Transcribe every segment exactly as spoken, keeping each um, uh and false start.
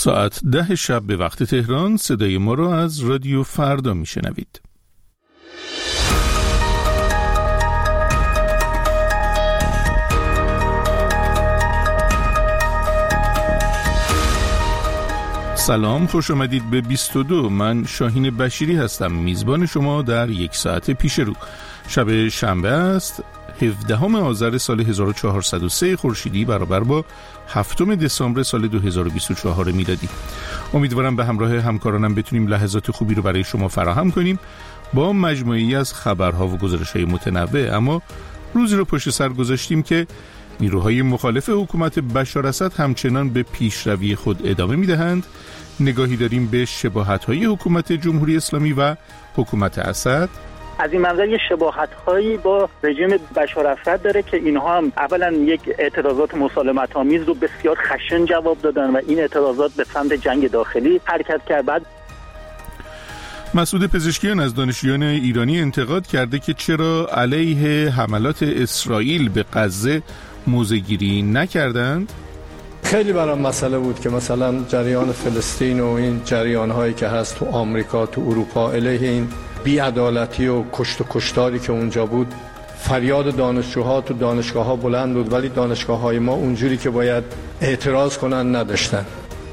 ساعت ده شب به وقت تهران صدای ما را از رادیو فردا میشنوید. سلام، خوش آمدید به بیست و دو. من شاهین بشیری هستم، میزبان شما در یک ساعت پیش رو. شب شنبه است، هفدهم آذر سال هزار و چهارصد و سه خورشیدی برابر با هفتم دسامبر سال دو هزار و بیست و چهار میلادی. امیدوارم به همراه همکارانم بتونیم لحظات خوبی رو برای شما فراهم کنیم با مجموعه‌ای از خبرها و گزارش‌های متنوع. اما روزی رو پشت سر گذاشتیم که نیروهای مخالف حکومت بشار اسد همچنان به پیشروی خود ادامه می‌دهند. نگاهی داریم به شباهت‌های حکومت جمهوری اسلامی و حکومت اسد. از این منظر یه شباهت‌هایی با رژیم بشار اسد داره که اینها هم اولا یک اعتراضات مسالمت‌آمیز رو بسیار خشن جواب دادن و این اعتراضات به سمت جنگ داخلی حرکت کرد. بعد مسعود پزشکیان از دانشجویان ایرانی انتقاد کرده که چرا علیه حملات اسرائیل به غزه موضع‌گیری نکردند. خیلی برام مسئله بود که مثلا جریان فلسطین و این جریان‌هایی که هست تو آمریکا، تو اروپا علیه این بی‌عدالتی و کشت و کشتاری که اونجا بود، فریاد دانشجوها تو دانشگاه‌ها بلند بود، ولی دانشگاه‌های ما اونجوری که باید اعتراض کنن نداشتن.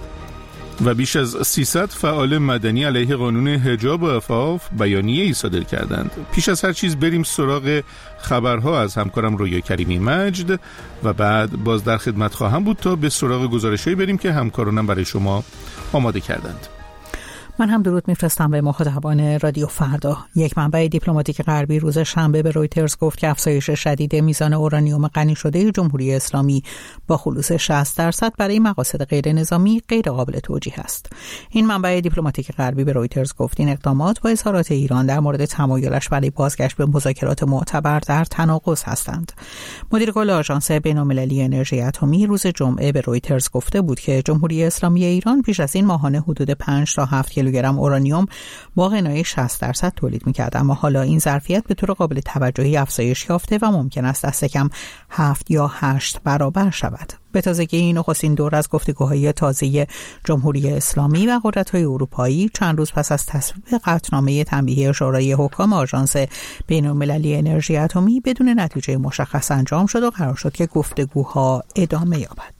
و بیش از سیصد فعال مدنی علیه قانون حجاب و عفاف بیانیه‌ای صادر کردند. پیش از هر چیز بریم سراغ خبرها از همکارم رویا کریمی مجد و بعد باز در خدمت خواهم بود تا به سراغ گزارش‌هایی بریم که همکارانم برای شما آماده کردند. من هم درود میفرستم به مخاطبان رادیو فردا. یک منبع دیپلماتیک غربی روز شنبه به رویترز گفت که افزایش شدید میزان اورانیوم غنی شده جمهوری اسلامی با خلوص شصت درصد برای مقاصد غیر نظامی غیر قابل توجیه است. این منبع دیپلماتیک غربی به رویترز گفت این اقدامات با اظهارات ایران در مورد تمایلش برای بازگشت به مذاکرات معتبر در تناقض هستند. مدیر کل آژانس بین‌المللی انرژی اتمی روز جمعه به رویترز گفته بود که جمهوری اسلامی ایران پیش از این ماهانه حدود پنج تا هفت کیلوگرم اورانیوم با غنای شصت درصد تولید می‌کرد، اما حالا این ظرفیت به طور قابل توجهی افزایش یافته و ممکن است دست کم هفت یا هشت برابر شود. به تازگی این نخستین دور از گفتگوهای تازه جمهوری اسلامی و قدرت‌های اروپایی چند روز پس از تصویب قطعنامه تنبیهی شورای حکام آژانس بین‌المللی انرژی اتمی بدون نتیجه مشخص انجام شد و قرار شد که گفتگوها ادامه یابد.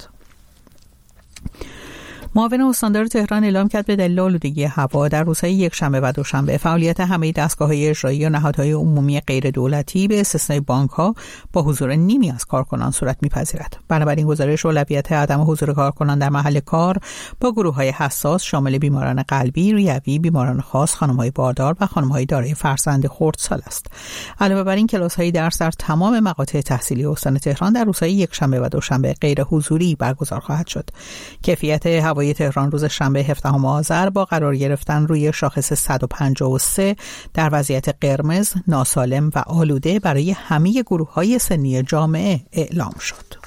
معاون استاندار تهران اعلام کرد به دلیل آلودگی هوا در روزهای یکشنبه و دوشنبه فعالیت همه دستگاه‌های اجرایی و نهادهای عمومی غیر دولتی به استثنای بانک‌ها با حضور نیمی از کارکنان صورت می‌پذیرد. بنابراین گزارش اولویت عدم حضور کارکنان در محل کار با گروه‌های حساس شامل بیماران قلبی، ریوی، بیماران خاص، خانم‌های باردار و خانم‌های دارای فرزند خردسال است. علاوه بر این کلاس‌های درس در تمام مقاطع تحصیلی استان تهران در روزهای یکشنبه و دوشنبه غیر حضوری برگزار خواهد شد. کیفیت هوای تهران روز شنبه هفدهم آذر با قرار گرفتن روی شاخص صد و پنجاه و سه در وضعیت قرمز، ناسالم و آلوده برای همه گروه‌های سنی جامعه اعلام شد.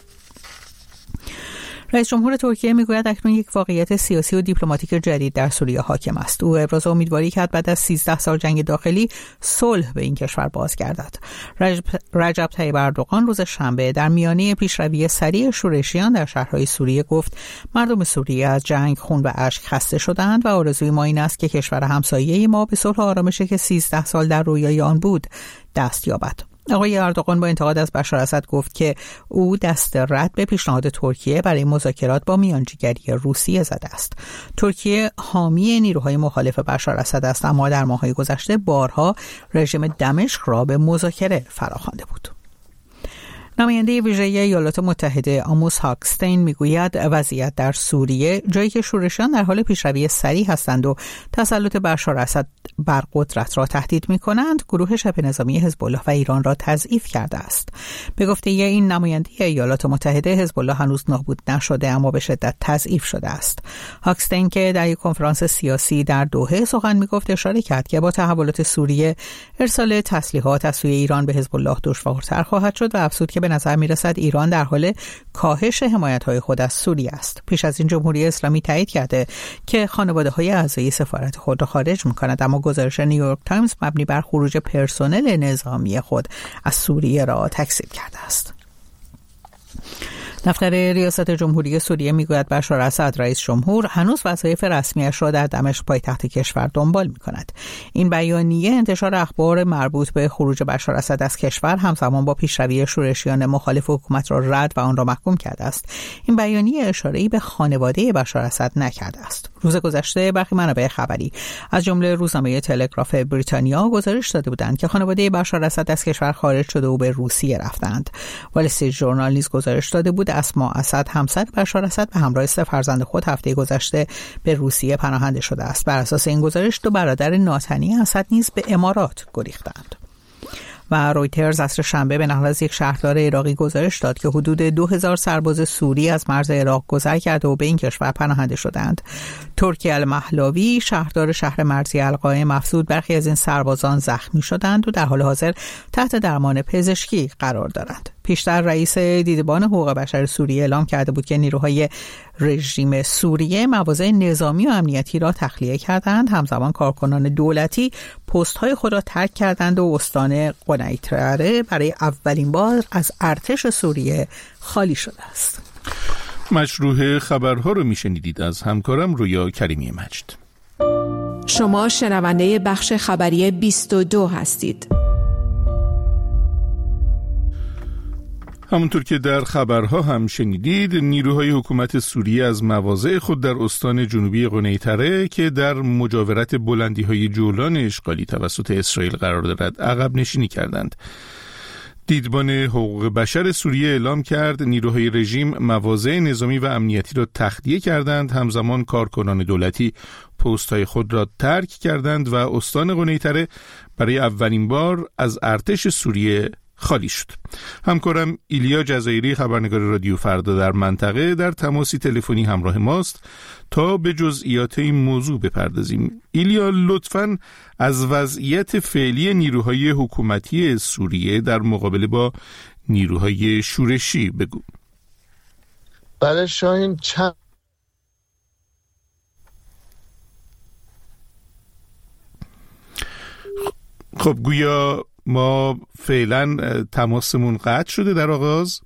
رئیس جمهور ترکیه میگوید اکنون یک واقعیت سیاسی و دیپلماتیک جدید در سوریه حاکم است. او ابراز امیدواری کرد بعد از سیزده سال جنگ داخلی صلح به این کشور بازگردد. رجب, رجب طیب اردوغان روز شنبه در میانه پیشروی سریع شورشیان در شهرهای سوریه گفت مردم سوریه از جنگ، خون و اشک خسته شدند و آرزوی ما این است که کشور همسایه ما به صلح و آرامشی که سیزده سال در رویای آن بود دست یابد. آقای اردوغان با انتقاد از بشار اسد گفت که او دست رد به پیشنهاد ترکیه برای مذاکرات با میانجیگری روسیه زده است. ترکیه حامی نیروهای مخالف بشار اسد است، اما در ماه‌های گذشته بارها رژیم دمشق را به مذاکره فراخوانده بود. نماینده ویژه ایالات متحده آموس هاکستین میگوید وضعیت در سوریه، جایی که شورشیان در حال پیشروی سریع هستند و تسلط بشار اسد بر قدرت را تهدید می‌کنند، گروه شبه نظامی حزب الله و ایران را تضعیف کرده است. به گفته این نماینده ایالات متحده، حزب الله هنوز نابود نشده اما به شدت تضعیف شده است. هاکستین که در یک کنفرانس سیاسی در دوحه سخن میگفت اشاره کرد که با تحولات سوریه ارسال تسلیحات از سوی ایران به حزب الله دشوارتر خواهد شد و افزود که به نظر میرسد ایران در حال کاهش حمایت‌های خود از سوریه است. پیش از این جمهوری اسلامی تایید کرده که خانواده‌های اعضای سفارت خود را خارج می‌کند، اما گزارش نیویورک تایمز مبنی بر خروج پرسنل نظامی خود از سوریه را تکذیب کرده است. دفتر ریاست جمهوری سوریه میگوید بشار اسد رئیس جمهور هنوز وظایف رسمیش را در دمشق پایتخت کشور دنبال می‌کند. این بیانیه انتشار اخبار مربوط به خروج بشار اسد از کشور همزمان با پیشروی شورشیان مخالف حکومت را رد و آن را محکوم کرده است. این بیانیه اشاره‌ای به خانواده بشار اسد نکرده است. روز گذشته برخی منابع خبری از جمله روزنامه تلگراف بریتانیا گزارش داده بودند که خانواده بشار اسد از کشور خارج شده و به روسیه رفتند. وال استریت ژورنال نیز گزارش داده بود اسما اسد همسر بشار اسد به همراه سه فرزند خود هفته گذشته به روسیه پناهنده شده است. بر اساس این گزارش دو برادر ناتنی اسد نیز به امارات گریختند. و رویترز عصر شنبه به نقل از یک شهردار عراقی گزارش داد که حدود دو هزار سرباز سوری از مرز عراق گذر کرده و به این کشور پناهنده شدند. ترکی المحلاوی شهردار شهر مرزی القائم افزود برخی از این سربازان زخمی شدند و در حال حاضر تحت درمان پزشکی قرار دارند. پیشتر رئیس دیدبان حقوق بشر سوریه اعلام کرده بود که نیروهای رژیم سوریه مواضع نظامی و امنیتی را تخلیه کردند. همزمان کارکنان دولتی پست‌های خود را ترک کردند و استان قنیطره برای اولین بار از ارتش سوریه خالی شده است. مشروع خبرها رو میشنیدید از همکارم رویا کریمی مجد. شما شنونده بخش خبری بیست و دو هستید. همونطور که در خبرها هم شنیدید، نیروهای حکومت سوریه از مواضع خود در استان جنوبی قنیطره که در مجاورت بلندی‌های جولان اشغالی توسط اسرائیل قرار دارد عقب نشینی کردند. دیدبان حقوق بشر سوریه اعلام کرد نیروهای رژیم مواضع نظامی و امنیتی را تخلیه کردند، همزمان کارکنان دولتی پست‌های خود را ترک کردند و استان قنیطره برای اولین بار از ارتش سوریه خالی شد. همکارم ایلیا جزایری خبرنگار رادیو فردا در منطقه در تماسی تلفنی همراه ماست تا به جزئیات این موضوع بپردازیم. ایلیا، لطفاً از وضعیت فعلی نیروهای حکومتی سوریه در مقابله با نیروهای شورشی بگو. بله شاهین، چند خب گویا ما فعلا تماسمون قطع شده در آغاز.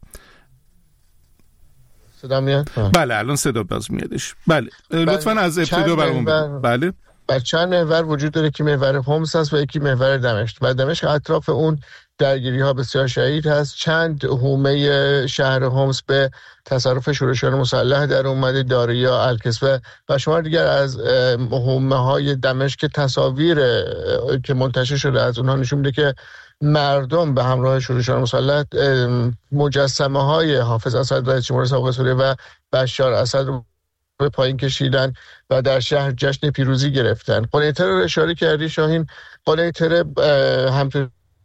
صدا میاد؟ بله الان صدا باز میادش. بله لطفاً از ابتدا برامون بگید. بله بله چند محور وجود داره که محور هومس هست و یکی محور دمشق و دمشق اطراف اون درگیری ها بسیار شدید هست. چند حومه شهر هومس به تصرف شورشیان مسلح در اومده، داریا، الکسوه و شمار دیگر از حومه های دمشق که تصاویر که منتشر شده از اونها نشون میده که مردم به همراه شورشیان مسلح مجسمه های حافظ اسد رئیس جمهور سابق سوریه و بشار اسد رو به پایین کشیدن و در شهر جشن پیروزی گرفتن. قنیطره رو اشاره کردی شاهین. قنیطره همطور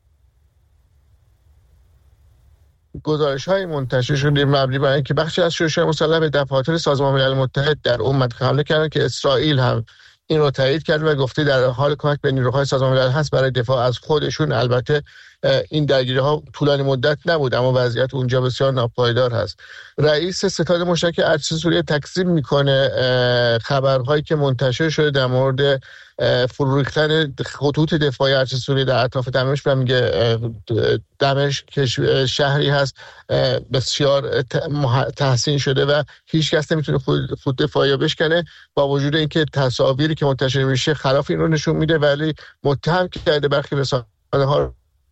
گزارش های منتشر شده مبنی بر اینکه بخشی از شورشیان مسلح به دفاتر سازمان ملل متحد در اون منطقه حمله کردن که اسرائیل هم این رو تایید کرد و گفته در حال کمک به نیروهای سازمان ملل هست برای دفاع از خودشون. البته این درگیری ها طولانی مدت نبود اما وضعیت اونجا بسیار ناپایدار هست. رئیس ستاد مشترک ارتش سوریه تکذیب میکنه خبرهایی که منتشر شده در مورد فرو خطوط دفاعی ارتش سوریه در اطراف دمشق و میگه دمشق شهری هست بسیار تحسین شده و هیچ کس نمیتونه خط دفاعی رو بشکنه، با وجود اینکه تصاویری که منتشر میشه خلاف این رو نشون میده، ولی متهم کرده برخی رسانه‌ها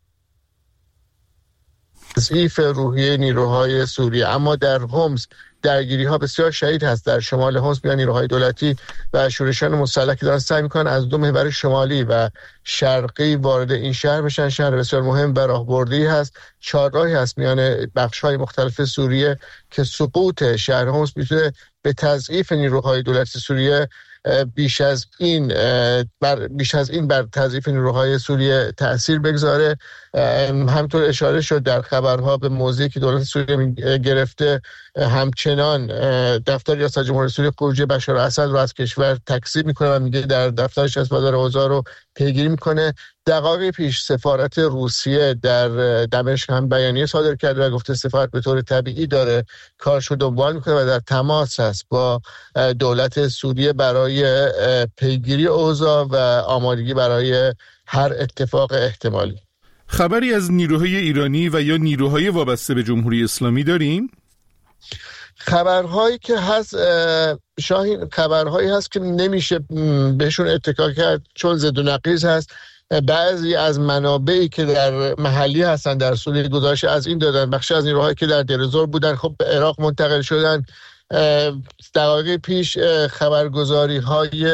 تضعیف روحیه نیروهای سوریه. اما در هومس درگیری ها بسیار شدید هست. در شمال هومس میان نیروهای دولتی و شورشیان مسلح که دارن سعی میکنن از دو محور شمالی و شرقی وارد این شهر بشن. شهر بسیار مهم و راهبردی هست، چهارراهی هست میان بخش های مختلف سوریه که سقوط شهر هومس میتونه به تضعیف نیروهای دولتی سوریه بیش از این بر بیش از این بر تضعیف نیروهای سوریه تأثیر بگذاره. همطور اشاره شد در خبرها به موضعی که دولت سوریه گرفته. همچنان دفتر ریاست جمهوری سوریه خروج بشار اسد رو از کشور تکذیب میکنه و میگه در دفترش از بازار اوضاع رو پیگیری میکنه. دقایق پیش سفارت روسیه در دمشق هم بیانیه صادر کرده و گفته سفارت به طور طبیعی داره کارش رو دنبال میکنه و در تماس است با دولت سوریه برای پیگیری اوضاع و آمادگی برای هر اتفاق احتمالی. خبری از نیروهای ایرانی و یا نیروهای وابسته به جمهوری اسلامی داریم؟ خبرهایی که هست شاهین، خبرهایی هست که نمیشه بهشون اتکا کرد چون ضد و نقیض هست. بعضی از منابعی که در محلی هستن در سوریه گزارش از این دادن، بخشی از نیروهایی که در دیرزور بودن خب به عراق منتقل شدن. دقایق پیش خبرگزاری های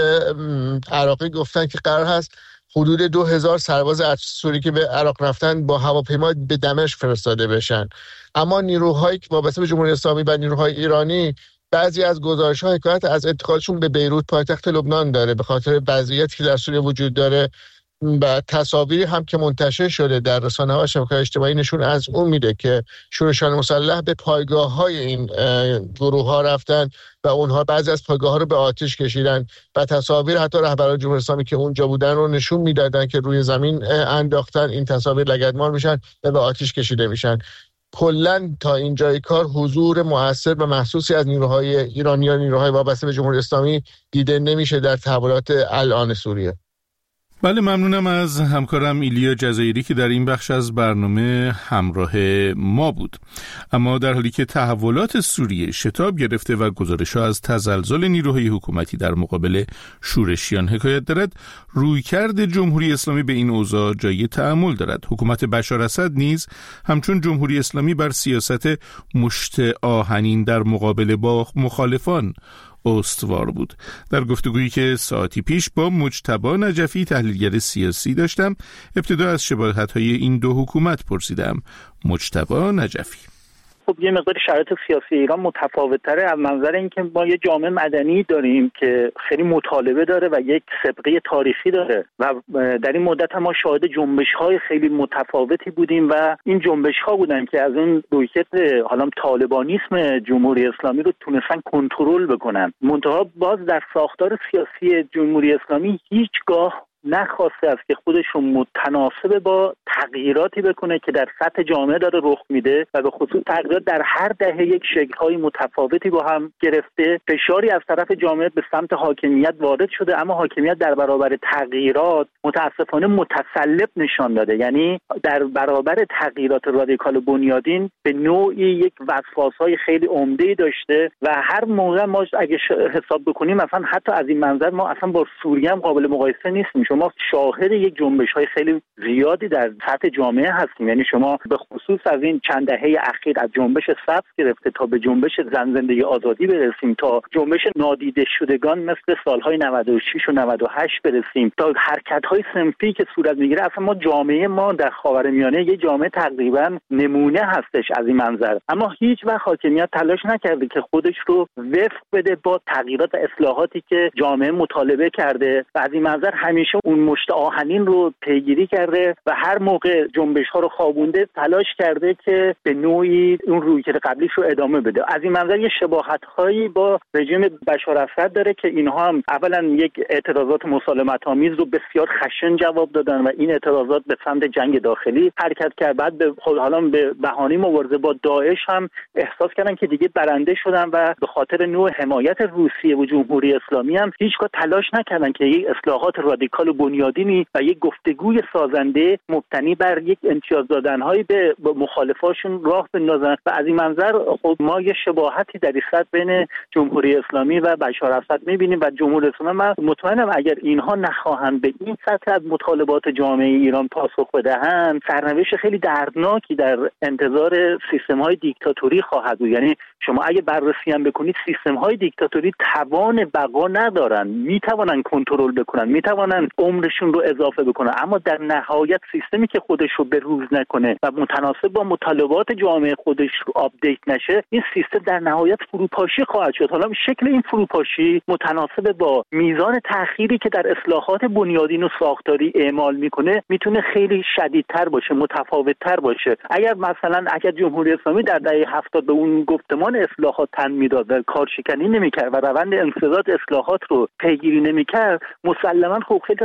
عراقی گفتن که قرار هست حدود دو هزار سرباز ارتش سوری که به عراق رفتن با هواپیما به دمشق فرستاده بشن. اما نیروهایی که وابسته به جمهوری اسلامی و نیروهای ایرانی، بعضی از گزارش‌ها حکایت از انتقالشون به بیروت پایتخت لبنان داره به خاطر وضعیتی که در سوریه وجود داره و تصاویری هم که منتشر شده در رسانه‌ها و شبکه‌های اجتماعی نشون از اون میده که شورشان مسلح به پایگاه‌های این گروه‌ها رفتن و اونها بعضی از پایگاه‌ها رو به آتش کشیدن و تصاویر حتی رهبران جمهوری اسلامی که اونجا بودن رو نشون میدادن که روی زمین انداختن. این تصاویر لگدمال میشن و به آتش کشیده میشن. کلاً تا اینجای کار حضور مؤثر و محسوسی از نیروهای ایرانی یا نیروهای وابسته به جمهوری اسلامی دیده نمیشه در تحولات الان سوریه. بله، ممنونم از همکارم ایلیا جزایری که در این بخش از برنامه همراه ما بود. اما در حالی که تحولات سوریه شتاب گرفته و گزارش‌ها از تزلزل نیروهای حکومتی در مقابل شورشیان حکایت دارد، رویکرد جمهوری اسلامی به این اوضاع جای تأمل دارد. حکومت بشار اسد نیز همچون جمهوری اسلامی بر سیاست مشت آهنین در مقابله با مخالفان استوار بود. در گفتگویی که ساعتی پیش با مجتبی نجفی تحلیلگر سیاسی داشتم، ابتدا از شباهت‌های این دو حکومت پرسیدم. مجتبی نجفی: خب یه مقدار شرایط سیاسی ایران متفاوت‌تره از منظر اینکه ما یه جامعه مدنی داریم که خیلی مطالبه داره و یک سابقه تاریخی داره و در این مدت ما شاهد جنبش‌های خیلی متفاوتی بودیم و این جنبش‌ها بودن که از اون رویکرد حالا طالبانیسم جمهوری اسلامی رو تونستن کنترل بکنن. منتها باز در ساختار سیاسی جمهوری اسلامی هیچگاه نخواسته است که خودش رو متناسب با تغییراتی بکنه که در سطح جامعه داره رخ میده و به خصوص تغییرات در هر دهه یک شکل‌های متفاوتی با هم گرفته. فشاری از طرف جامعه به سمت حاکمیت وارد شده، اما حاکمیت در برابر تغییرات متاسفانه متسلب نشان داده. یعنی در برابر تغییرات رادیکال بنیادین به نوعی یک وسواس‌های خیلی عمده‌ای داشته و هر موقع ما اگه حساب بکنیم مثلا حتی از این منظر ما اصلا با سوریه هم قابل مقایسه نیستیم. شما شاهد یک جنبش‌های خیلی زیادی در سطح جامعه هستیم. یعنی شما به خصوص از این چند دهه اخیر از جنبش سبز گرفته تا به جنبش زن زندگی آزادی برسیم، تا جنبش نادیده شدگان مثل سالهای نود و شش و نود و هشت برسیم، تا حرکت‌های صنفی که صورت می‌گیره. اصلا ما جامعه ما در خاورمیانه یه جامعه تقریباً نمونه هستش از این منظر، اما هیچ وقت حاکمیت تلاش نکرده که خودش رو وفق بده با تغییرات و اصلاحاتی که جامعه مطالبه کرده و از این منظر همیشه اون مشت آهنین رو پیگیری کرده و هر موقع جنبش‌ها رو خوابونده تلاش کرده که به نوعی اون رویکرد قبلیش رو ادامه بده. از این منظر یه شباهت‌هایی با رژیم بشار اسد داره که اینها هم اولا یک اعتراضات مسالمت‌آمیز رو بسیار خشن جواب دادن و این اعتراضات به سمت جنگ داخلی حرکت کرد. بعد به حالا به بهانه مبارزه با داعش هم احساس کردن که دیگه برنده شدن و به خاطر نوع حمایت روسیه و جمهوری اسلامی هم هیچگاه تلاش نکردن که یک اصلاحات رادیکال بنیادینی و یک گفتگوی سازنده مبتنی بر یک امتیاز دادن‌های به مخالفاشون راه بندازن و از این منظر خب ما یه شباهتی در این سطح بین جمهوری اسلامی و بشار اسد می‌بینیم و جمهوری اسلامی من مطمئنم اگر اینها نخواهند به این سطح از مطالبات جامعه ایران پاسخ بدهند، سرنوشت خیلی دردناکی در انتظار سیستم‌های دیکتاتوری خواهد بود. یعنی شما اگه بررسی هم بکنید سیستم‌های دیکتاتوری توان بقا ندارن، می‌توانن کنترل بکنن، می‌توانن عمرشون رو اضافه بکنن، اما در نهایت سیستمی که خودش رو به روز نکنه و متناسب با مطالبات جامعه خودش رو آپدیت نشه، این سیستم در نهایت فروپاشی خواهد شد. حالا شکل این فروپاشی متناسب با میزان تأخیری که در اصلاحات بنیادین و ساختاری اعمال میکنه میتونه خیلی شدیدتر باشه، متفاوت‌تر باشه. اگر مثلا اگر جمهوری اسلامی در دهه هفتاد به اون گفتمان اصلاحات تن میداد و کارشکنی نمیکرد و روند انسداد اصلاحات رو پیگیری نمیکرد، مسلماً خب خیلی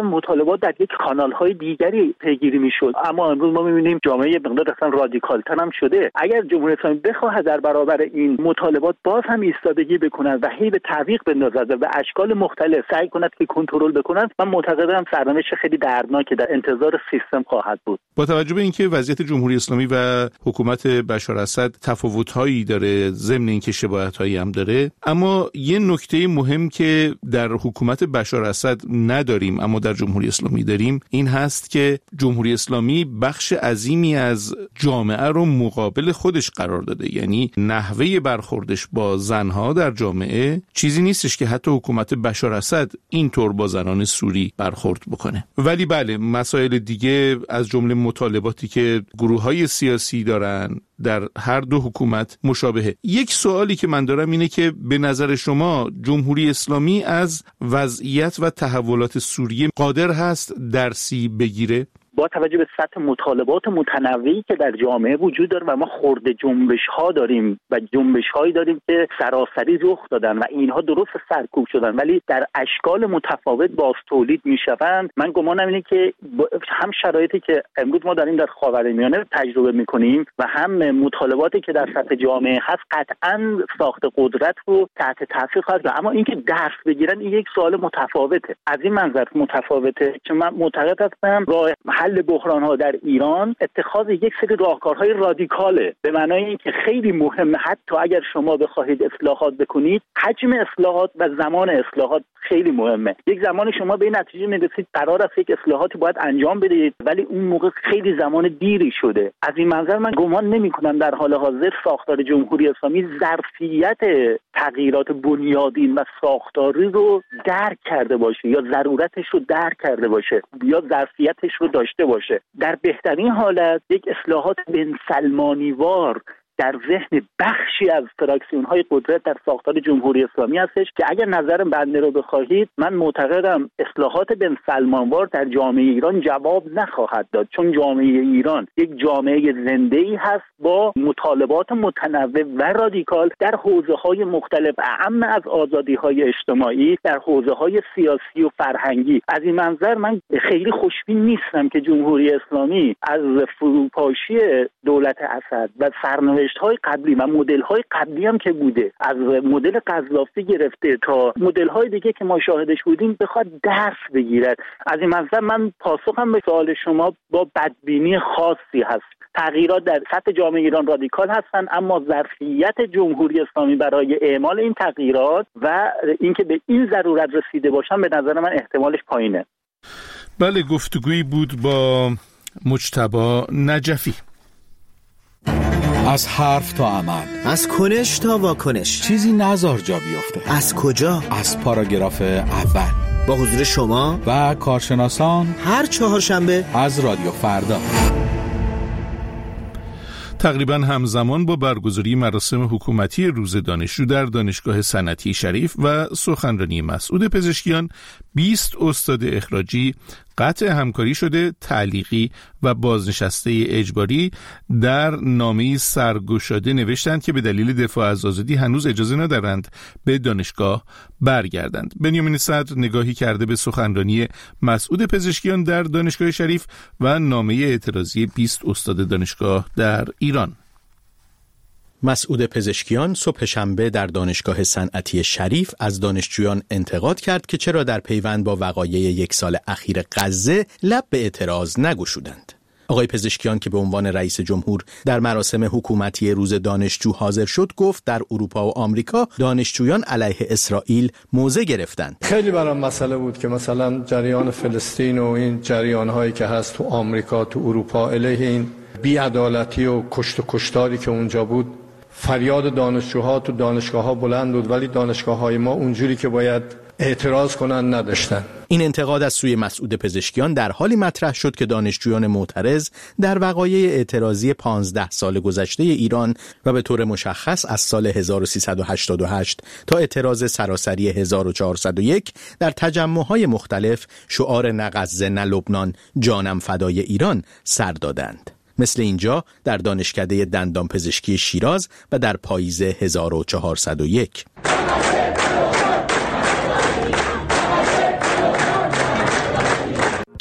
مطالبات در یک کانال‌های دیگری پیگیری می‌شد. اما امروز ما می‌بینیم جامعه مقدار اصلا رادیکال‌تر هم شده. اگر جمهوری اسلامی بخواهد در برابر این مطالبات باز هم ایستادگی بکند و هی به تعویق بندازد و به اشکال مختلف سعی کند که کنترل بکند، من معتقدم سرنوشت خیلی دردناکی در انتظار سیستم خواهد بود. با توجه به اینکه وضعیت جمهوری اسلامی و حکومت بشار اسد تفاوت‌هایی داره، ضمن اینکه شباهت‌هایی هم داره، اما یه نکته مهم که در حکومت بشار اسد نداریم اما در جمهوری اسلامی داریم این هست که جمهوری اسلامی بخش عظیمی از جامعه رو مقابل خودش قرار داده. یعنی نحوه برخوردش با زنها در جامعه چیزی نیستش که حتی حکومت بشار اسد اینطور با زنان سوری برخورد بکنه. ولی بله، مسائل دیگه از جمله مطالباتی که گروه‌های سیاسی دارن در هر دو حکومت مشابهه. یک سوالی که من دارم اینه که به نظر شما جمهوری اسلامی از وضعیت و تحولات سوریه قادر هست درسی بگیره؟ با توجه به سطح مطالبات متنوعی که در جامعه وجود داره و ما خرده جنبش ها داریم و جنبش هایی داریم که سراسری رخ دادن و اینها درست سرکوب شدن ولی در اشکال متفاوت باز تولید میشوند، من گمانم اینه که هم شرایطی که امروز ما داریم در خاورمیانه تجربه میکنیم و هم مطالباتی که در سطح جامعه هست قطعاً ساخت قدرت رو تحت تاثیر خواهد گذاشت. اما اینکه درس بگیرن این یک سوال متفاوته. از این منظر متفاوته که من معتقد هستم راه حل بحران‌ها در ایران اتخاذ یک سری راهکارهای رادیکاله، به معنای اینکه خیلی مهمه حتی اگر شما بخواهید اصلاحات بکنید، حجم اصلاحات و زمان اصلاحات خیلی مهمه. یک زمان شما به این نتیجه میرسید قرار است یک اصلاحاتی باید انجام بدید ولی اون موقع خیلی زمان دیری شده. از این منظر من گمان نمی‌کنم در حال حاضر ساختار جمهوری اسلامی ظرفیت تغییرات بنیادین و ساختاری رو درک کرده باشه یا ضرورتش رو درک کرده باشه یا ظرفیتش رو داشته باشه. در بهترین حالت یک اصلاحات بن سلمانیوار در ذهن بخشی از فراکسیون‌های قدرت در ساختار جمهوری اسلامی هستش که اگر نظر بنده رو بخواهید من معتقدم اصلاحات بن سلمانوار در جامعه ایران جواب نخواهد داد، چون جامعه ایران یک جامعه زنده‌ای هست با مطالبات متنوع و رادیکال در حوزه‌های مختلف، اعم از آزادی‌های اجتماعی، در حوزه‌های سیاسی و فرهنگی. از این منظر من خیلی خوشبین نیستم که جمهوری اسلامی از فروپاشی دولت اسد و سرنوشت های قبلی و مدل های قبلی هم که بوده، از مدل قذافی گرفته تا مدل های دیگه که ما شاهدش بودیم، بخواد درس بگیرد. از این منظر من پاسخم به سوال شما با بدبینی خاصی هست. تغییرات در سطح جامعه ایران رادیکال هستند اما ظرفیت جمهوری اسلامی برای اعمال این تغییرات و اینکه به این ضرورت رسیده باشن به نظر من احتمالش پایینه. بله، گفتگویی بود با مجتبی نجفی. از حرف تا عمل، از کنش تا واکنش، چیزی نزار جا بیفته. از کجا؟ از پاراگراف اول با حضور شما و کارشناسان هر چهارشنبه از رادیو فردا. تقریبا همزمان با برگزاری مراسم حکومتی روز دانشجو در دانشگاه صنعتی شریف و سخنرانی مسعود پزشکیان، بیست استاد اخراجی قطع همکاری شده تعلیقی و بازنشسته اجباری در نامه‌ای سرگشاده نوشتند که به دلیل دفاع از آزادی هنوز اجازه ندارند به دانشگاه برگردند. بنیامین صدر نگاهی کرده به سخنرانی مسعود پزشکیان در دانشگاه شریف و نامه اعتراضی بیست استاد دانشگاه در ایران. مسعود پزشکیان صبح شنبه در دانشگاه صنعتی شریف از دانشجویان انتقاد کرد که چرا در پیوند با وقایع یک سال اخیر غزه لب به اعتراض نگشودند. آقای پزشکیان که به عنوان رئیس جمهور در مراسم حکومتی روز دانشجو حاضر شد، گفت در اروپا و آمریکا دانشجویان علیه اسرائیل موضع گرفتند. خیلی برام مسئله بود که مثلا جریان فلسطین و این جریان‌هایی که هست تو آمریکا تو اروپا علیه این بی‌عدالتی و کشت و کشتاری که اونجا بود، فریاد دانشجوها تو دانشگاه‌ها بلند بود ولی دانشگاه‌های ما اونجوری که باید اعتراض کنن نداشتن. این انتقاد از سوی مسعود پزشکیان در حالی مطرح شد که دانشجویان معترض در وقایع اعتراضی پانزده سال گذشته ایران و به طور مشخص از سال هزار و سیصد و هشتاد و هشت تا اعتراض سراسری هزار و چهارصد و یک در تجمع‌های مختلف شعار نه غزه نه لبنان جانم فدای ایران سر دادند. مثل اینجا در دانشکده دندان پزشکی شیراز و در پاییز هزار و چهارصد و یک.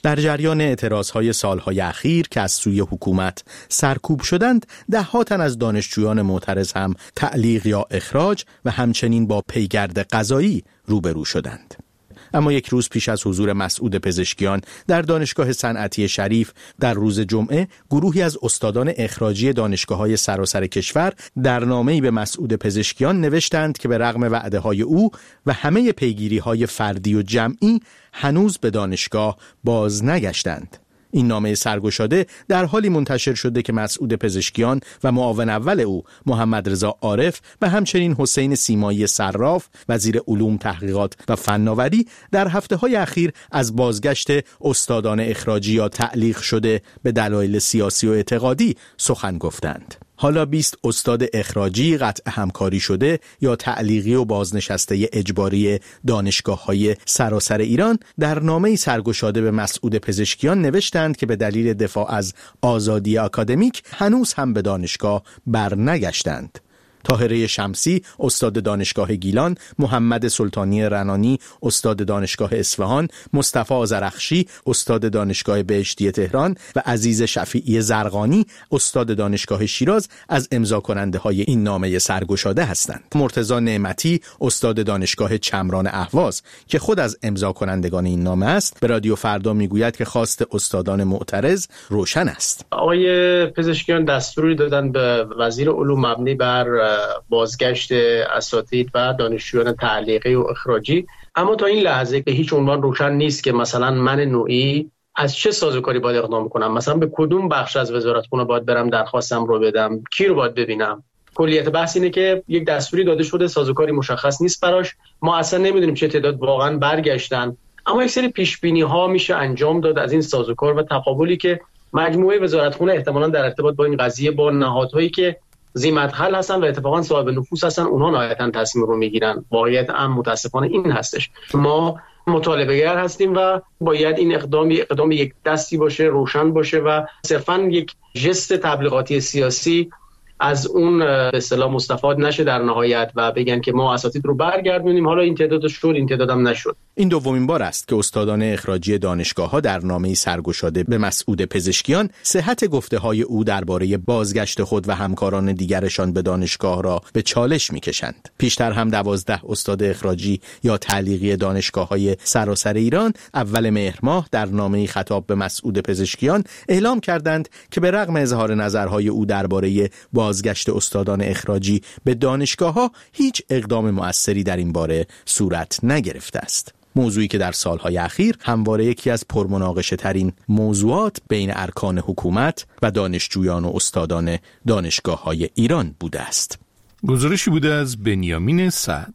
در جریان اعتراضهای سالهای اخیر که از سوی حکومت سرکوب شدند، ده ها تن از دانشجویان معترض هم تعلیق یا اخراج و همچنین با پیگرد قضایی روبرو شدند. اما یک روز پیش از حضور مسعود پزشکیان در دانشگاه صنعتی شریف در روز جمعه، گروهی از استادان اخراجی دانشگاه‌های سراسر کشور در نامه‌ای به مسعود پزشکیان نوشتند که به رغم وعده‌های او و همه پیگیری‌های فردی و جمعی هنوز به دانشگاه باز نگشتند. این نامه سرگشاده در حالی منتشر شده که مسعود پزشکیان و معاون اول او محمد رضا عارف و همچنین حسین سیمایی صراف وزیر علوم، تحقیقات و فناوری در هفته‌های اخیر از بازگشت استادان اخراجی یا تعلیق شده به دلایل سیاسی و اعتقادی سخن گفتند. حالا بیست استاد اخراجی قطع همکاری شده یا تعلیقی و بازنشسته اجباری دانشگاه‌های سراسر ایران در نامه‌ای سرگشاده به مسعود پزشکیان نوشتند که به دلیل دفاع از آزادی اکادمیک هنوز هم به دانشگاه برنگشتند. طاهره شمسی استاد دانشگاه گیلان، محمد سلطانی رنانی استاد دانشگاه اصفهان، مصطفی آذرخشی استاد دانشگاه بهشتی تهران و عزیز شفیعی زرقانی استاد دانشگاه شیراز از امضا کننده های این نامه سرگشاده هستند. مرتضی نعمتی استاد دانشگاه چمران اهواز که خود از امضا کنندگان این نامه است، به رادیو فردا میگوید که خواست استادان معترض روشن است. آقای پزشکیان دستوری دادن به وزیر علوم مبنی بر بازگشت اساتید و دانشجویان تعلیقی و اخراجی، اما تا این لحظه به هیچ عنوان روشن نیست که مثلا من نوعی از چه سازوکاری باید اقدام کنم، مثلا به کدوم بخش از وزارتخونه باید برم درخواستم رو بدم، کی رو باید ببینم. کلیت بحث اینه که یک دستوری داده شده، سازوکاری مشخص نیست براش، ما اصلا نمیدونیم چه تعداد واقعا برگشتن، اما یک سری پیش بینی ها میشه انجام داد از این سازوکار و تقابلی که مجموعه وزارتخونه احتمالاً در ارتباط با این قضیه با نهادهایی که ذی‌مدخل هستن و اتفاقا صاحب نفوذ هستن، اونها نهایتاً تصمیم رو میگیرن. واقعیت ام متاسفانه این هستش. ما مطالبه گر هستیم و باید این اقدام اقدام یک دستی باشه، روشن باشه و صرفاً یک ژست تبلیغاتی سیاسی از اون به اصطلاح مستفاد نشه در نهایت و بگن که ما اساتید رو برگردونیم، حالا این تعداد شد این تعدادم نشد. این دومین بار است که استادان اخراجی دانشگاه‌ها در نامه‌ای سرگشاده به مسعود پزشکیان صحت گفته‌های او درباره بازگشت خود و همکاران دیگرشان به دانشگاه را به چالش می‌کشند. پیشتر هم دوازده استاد اخراجی یا تعلیقی دانشگاه‌های سراسر ایران اول مهر ماه در نامه‌ای خطاب به مسعود پزشکیان اعلام کردند که به رغم اظهار نظرهای او درباره بازگشت استادان اخراجی به دانشگاه‌ها هیچ اقدام مؤثری در این باره صورت نگرفته است. موضوعی که در سالهای اخیر همواره یکی از پرمناقشه ترین موضوعات بین ارکان حکومت و دانشجویان و استادان دانشگاه‌های ایران بوده است. گزارشی بوده از بنیامین صدر.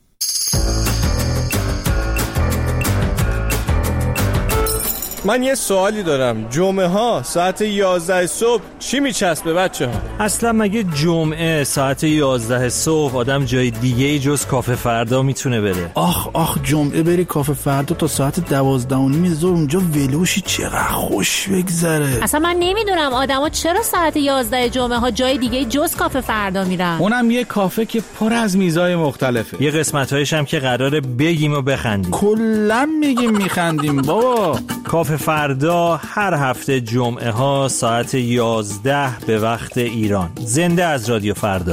من یه سوالی دارم، جمعه ها ساعت یازده صبح چی میچسبه بچه ها؟ اصلا مگه جمعه ساعت یازده صبح آدم جای دیگه ای جز کافه فردا میتونه بره؟ آخ آخ جمعه بری کافه فردا تا ساعت دوازده و نیم ظهر اونجا ولوشی چقدر خوش بگذره. اصلا من نمیدونم آدما چرا ساعت یازده جمعه ها جای دیگه جز کافه فردا میرن. اونم یه کافه که پر از میزای مختلفه. یه قسمتایش هم که قراره بگیم و بخندیم. کلا میگیم میخندیم بابا. کافه فردا هر هفته جمعه ها ساعت یازده به وقت ایران. زنده از رادیو فردا.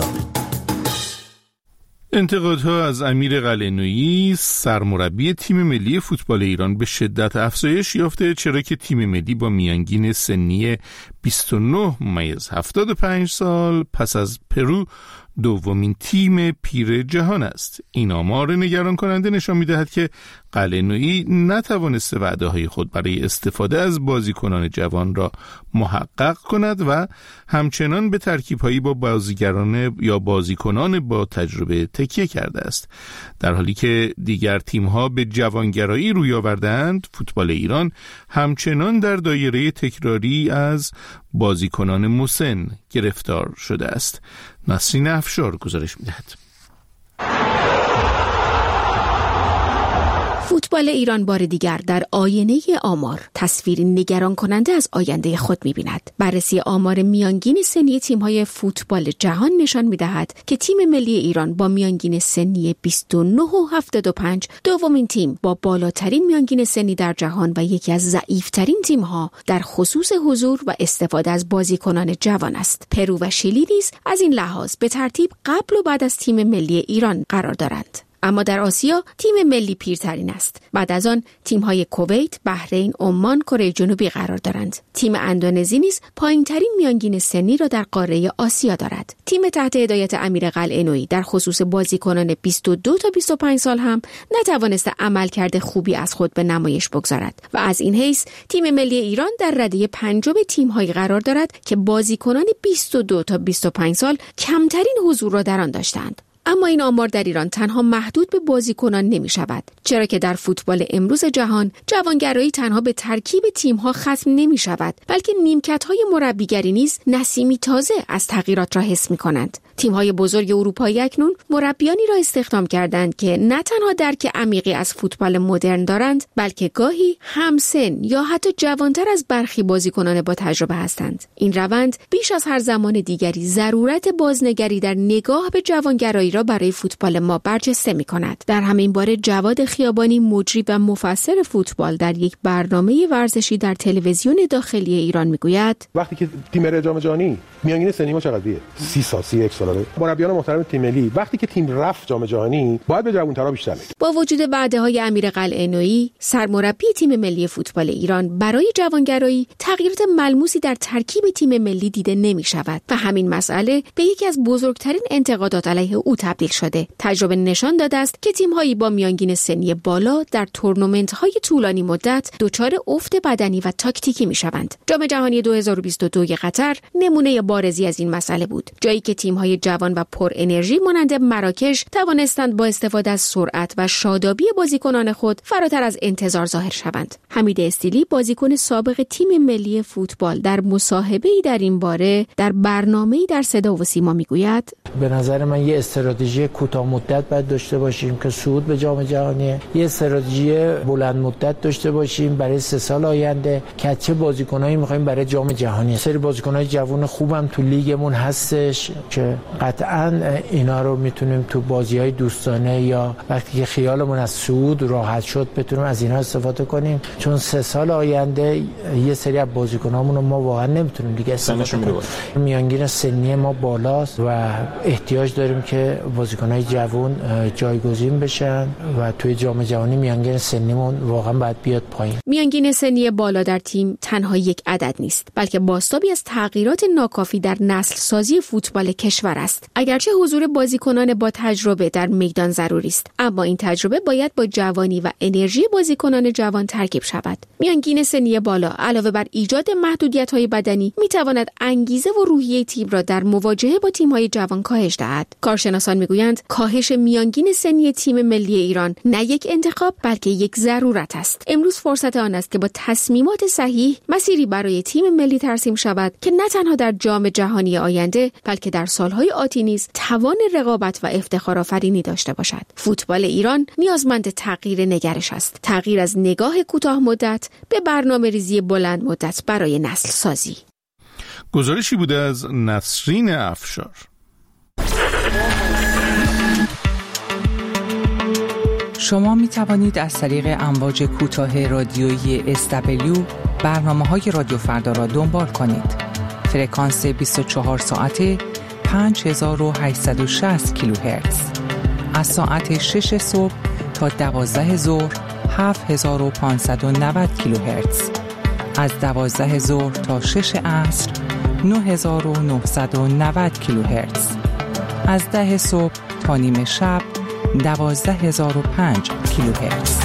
انتقادها از امیر قلعه‌نویی سرمربی تیم ملی فوتبال ایران به شدت افزایش یافته، چرا که تیم ملی با میانگین سنی بیست و نه ممیز هفتاد و پنج سال پس از پرو دومین تیم پیر جهان است. این آمار نگران کننده نشان می‌دهد که قلعه‌نویی نتوانسته وعده‌های خود برای استفاده از بازیکنان جوان را محقق کند و همچنان به ترکیب‌هایی با بازیگران یا بازیکنان با تجربه تکیه کرده است. در حالی که دیگر تیم‌ها به جوانگرایی روی آوردند، فوتبال ایران همچنان در دایره تکراری از بازیکنان مسن گرفتار شده است. نسرین افشار گزارش می‌دهد. فوتبال فوتبال ایران بار دیگر در آینه آمار تصویری نگران کننده از آینده خود می‌بیند. بررسی آمار میانگین سنی تیم‌های فوتبال جهان نشان می‌دهد که تیم ملی ایران با میانگین سنی بیست و نه و هفتاد و پنج دومین تیم با بالاترین میانگین سنی در جهان و یکی از ضعیف‌ترین تیم‌ها در خصوص حضور و استفاده از بازیکنان جوان است. پرو و شیلی نیز از این لحاظ به ترتیب قبل و بعد از تیم ملی ایران قرار دارند. اما در آسیا تیم ملی پیرترین است. بعد از آن تیم‌های کویت، بحرین، عمان، کره جنوبی قرار دارند. تیم اندونزی نیز پایین‌ترین میانگین سنی را در قاره آسیا دارد. تیم تحت هدایت امیر قلعه‌نویی در خصوص بازیکنان بیست و دو تا بیست و پنج سال هم نتوانسته عملکرد خوبی از خود به نمایش بگذارد و از این حیث تیم ملی ایران در رده پنجم تیم‌هایی قرار دارد که بازیکنان بیست و دو تا بیست و پنج سال کمترین حضور را در آن داشتند. اما این آمار در ایران تنها محدود به بازیکنان نمی شود، چرا که در فوتبال امروز جهان جوانگرایی تنها به ترکیب تیم‌ها ختم نمی شود، بلکه نیمکت‌های مربیگری نیز نسیمی تازه از تغییرات را حس می کنند. تیم‌های بزرگ اروپایی اکنون مربیانی را استخدام کردند که نه تنها درک عمیقی از فوتبال مدرن دارند، بلکه گاهی همسن یا حتی جوانتر از برخی بازیکنان با تجربه هستند. این روند بیش از هر زمان دیگری ضرورت بازنگری در نگاه به جوانگرایی را برای فوتبال ما برجسته می‌کند. در همین باره جواد خیابانی، مجری و مفسر فوتبال در یک برنامه ورزشی در تلویزیون داخلی ایران میگوید: وقتی که تیم جام جهانی میانگین سنی ما چقدره؟ سی سال، سی و یک ساله. مربیان محترم تیم ملی وقتی که تیم رفت جام جهانی باید به جوان‌ترا بیشتر بده. با وجود وعده‌های امیر قلعه‌نویی، سرمربی تیم ملی فوتبال ایران، برای جوانگرایی تغییرات ملموسی در ترکیب تیم ملی دیده نمی‌شود و همین مسئله به یکی از بزرگترین انتقادات علیه او تبدیل شده. تجربه نشان داده است که تیم‌هایی با میانگین سنی بالا در تورنمنت‌های طولانی مدت دچار افت بدنی و تاکتیکی می‌شوند. جام جهانی دو هزار و بیست و دو قطر نمونه بارزی از این مسئله بود، جایی که تیم‌های جوان و پر انرژی مانند مراکش توانستند با استفاده از سرعت و شادابی بازیکنان خود فراتر از انتظار ظاهر شوند. حمید استیلی، بازیکن سابق تیم ملی فوتبال، در مصاحبه‌ای در این باره در برنامه‌ای در صدا و سیما میگوید: به نظر من یه استراتژی کوتاه مدت باید داشته باشیم که صعود به جام جهانی، یه استراتژی بلند مدت داشته باشیم برای سه سال آینده که چه بازیکنایی می‌خوایم برای جام جهانی. سری بازیکنای جوان خوبم تو لیگمون هستش که قطعاً اینا رو میتونیم تو بازی‌های دوستانه یا وقتی که خیالمون از صعود راحت شد بتونیم از اینا استفاده کنیم، چون سه سال آینده یه سری از بازیکنامون رو ما واقعا نمیتونیم دیگه استفاده کنیم. میانگین سنی ما بالاست و احتیاج داریم که بازیکن‌های جوان جایگزین بشن و توی جام جهانی میانگین سنیمون واقعا باید بیاد پایین. میانگین سنی بالا در تیم تنها یک عدد نیست، بلکه بازتابی از تغییرات ناکافی در نسل سازی فوتبال کشور است. اگرچه حضور بازیکنان با تجربه در میدان ضروری است، اما این تجربه باید با جوانی و انرژی بازیکنان جوان ترکیب شود. میانگین سنی بالا علاوه بر ایجاد محدودیت‌های بدنی میتواند انگیزه و روحیه تیم را در مواجهه با تیم‌های جوان کاهش دهد. کارشناسان میگویند کاهش میانگین سنی تیم ملی ایران نه یک انتخاب بلکه یک ضرورت است. امروز فرصت آن است که با تصمیمات صحیح مسیری برای تیم ملی ترسیم شود که نه تنها در جام جهانی آینده بلکه در سالهای آتی نیز توان رقابت و افتخار آفرینی داشته باشد. فوتبال ایران نیازمند تغییر نگرش است. تغییر از نگاه کوتاه مدت به برنامه‌ریزی بلند مدت برای نسل سازی. گزارشی بوده از نسرین افشار. شما می توانید از طریق امواج کوتاه رادیویی اس دبلیو برنامه‌های رادیو فردا را دنبال کنید. فرکانس بیست و چهار ساعته پنج هزار و هشتصد و شصت کیلوهرتز. از ساعت شش صبح تا دوازده ظهر هفت هزار و پانصد و نود کیلوهرتز. از دوازده ظهر تا شش عصر نه هزار و نهصد و نود کیلوهرتز. از ده صبح تا نیم شب دوازده هزار و پنج کیلوهرتز.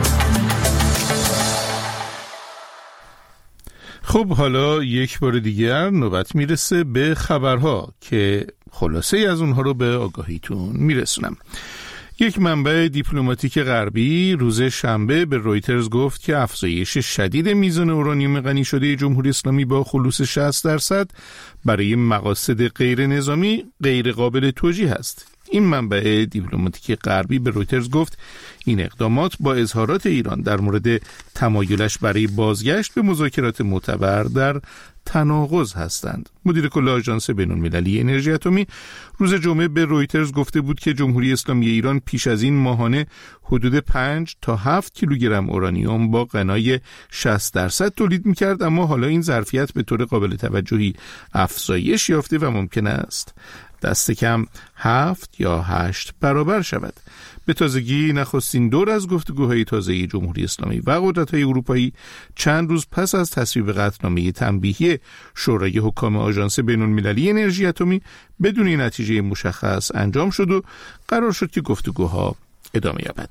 خب حالا یک بار دیگر نوبت میرسه به خبرها که خلاصه از اونها رو به آگاهیتون میرسونم. یک منبع دیپلماتیک غربی روز شنبه به رویترز گفت که افزایش شدید میزان اورانیوم غنی شده جمهوری اسلامی با خلوص شصت درصد برای مقاصد غیر نظامی غیر قابل توجیه است. این منبع دیپلماتیک غربی به رویترز گفت این اقدامات با اظهارات ایران در مورد تمایلش برای بازگشت به مذاکرات معتبر در تناقض هستند. مدیر کل آژانس بین‌المللی انرژی اتمی روز جمعه به رویترز گفته بود که جمهوری اسلامی ایران پیش از این ماهانه حدود پنج تا هفت کیلوگرم اورانیوم با غنای شصت درصد تولید می‌کرد، اما حالا این ظرفیت به طور قابل توجهی افزایش یافته و ممکن است دست کم هفت یا هشت برابر شود. به تازگی نخستین دور از گفتگوهای تازه جمهوری اسلامی و قدرت‌های اروپایی چند روز پس از تصویب قطعنامه تنبیهی شورای حکام آژانس بین‌المللی انرژی اتمی بدون نتیجه مشخص انجام شد و قرار شد که گفتگوها ادامه یابد.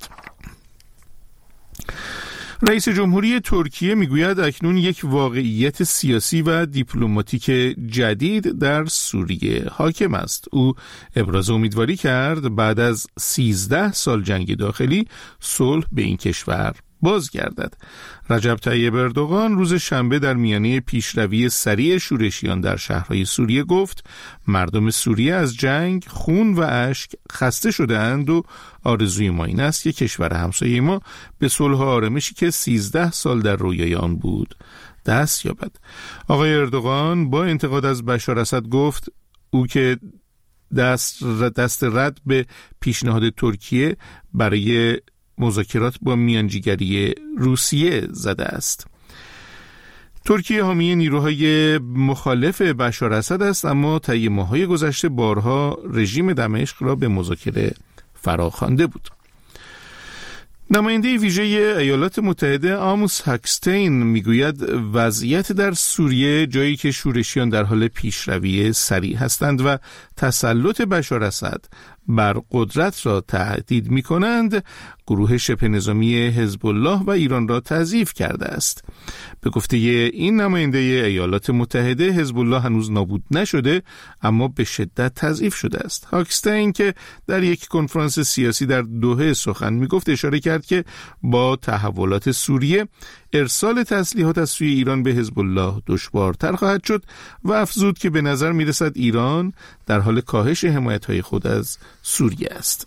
رئیس جمهوری ترکیه میگوید اکنون یک واقعیت سیاسی و دیپلماتیک جدید در سوریه حاکم است. او ابراز امیدواری کرد بعد از سیزده سال جنگ داخلی صلح به این کشور بازگردد. رجب طیب اردوغان روز شنبه در میانه پیشروی سریع شورشیان در شهرهای سوریه گفت مردم سوریه از جنگ، خون و اشک خسته شده اند و آرزوی ما این است که کشور همسایه ما به صلح و آرامشی که سیزده سال در رویای آن بود دست یابد. آقای اردوغان با انتقاد از بشار اسد گفت او که دست دست رد به پیشنهاد ترکیه برای مذاکرات با میانجیگری روسیه زده است. ترکیه حامی نیروهای مخالف بشار اسد است، اما طی ماه‌های گذشته بارها رژیم دمشق را به مذاکره فراخوانده بود. نماینده ویژه ایالات متحده آموس هاکستین میگوید وضعیت در سوریه، جایی که شورشیان در حال پیشروی سریع هستند و تسلط بشار اسد بر قدرت را تهدید می کنند، گروه شبه نظامی حزب الله و ایران را تضعیف کرده است. به گفته این نماینده ایالات متحده، حزب الله هنوز نابود نشده اما به شدت تضعیف شده است. هاکستین که در یک کنفرانس سیاسی در دوحه سخن می گفت اشاره کرد که با تحولات سوریه ارسال تسلیحات از سوی ایران به حزب الله دشوارتر خواهد شد و افزود که به نظر می رسد ایران در حال کاهش حمایت‌های خود از سوریه است.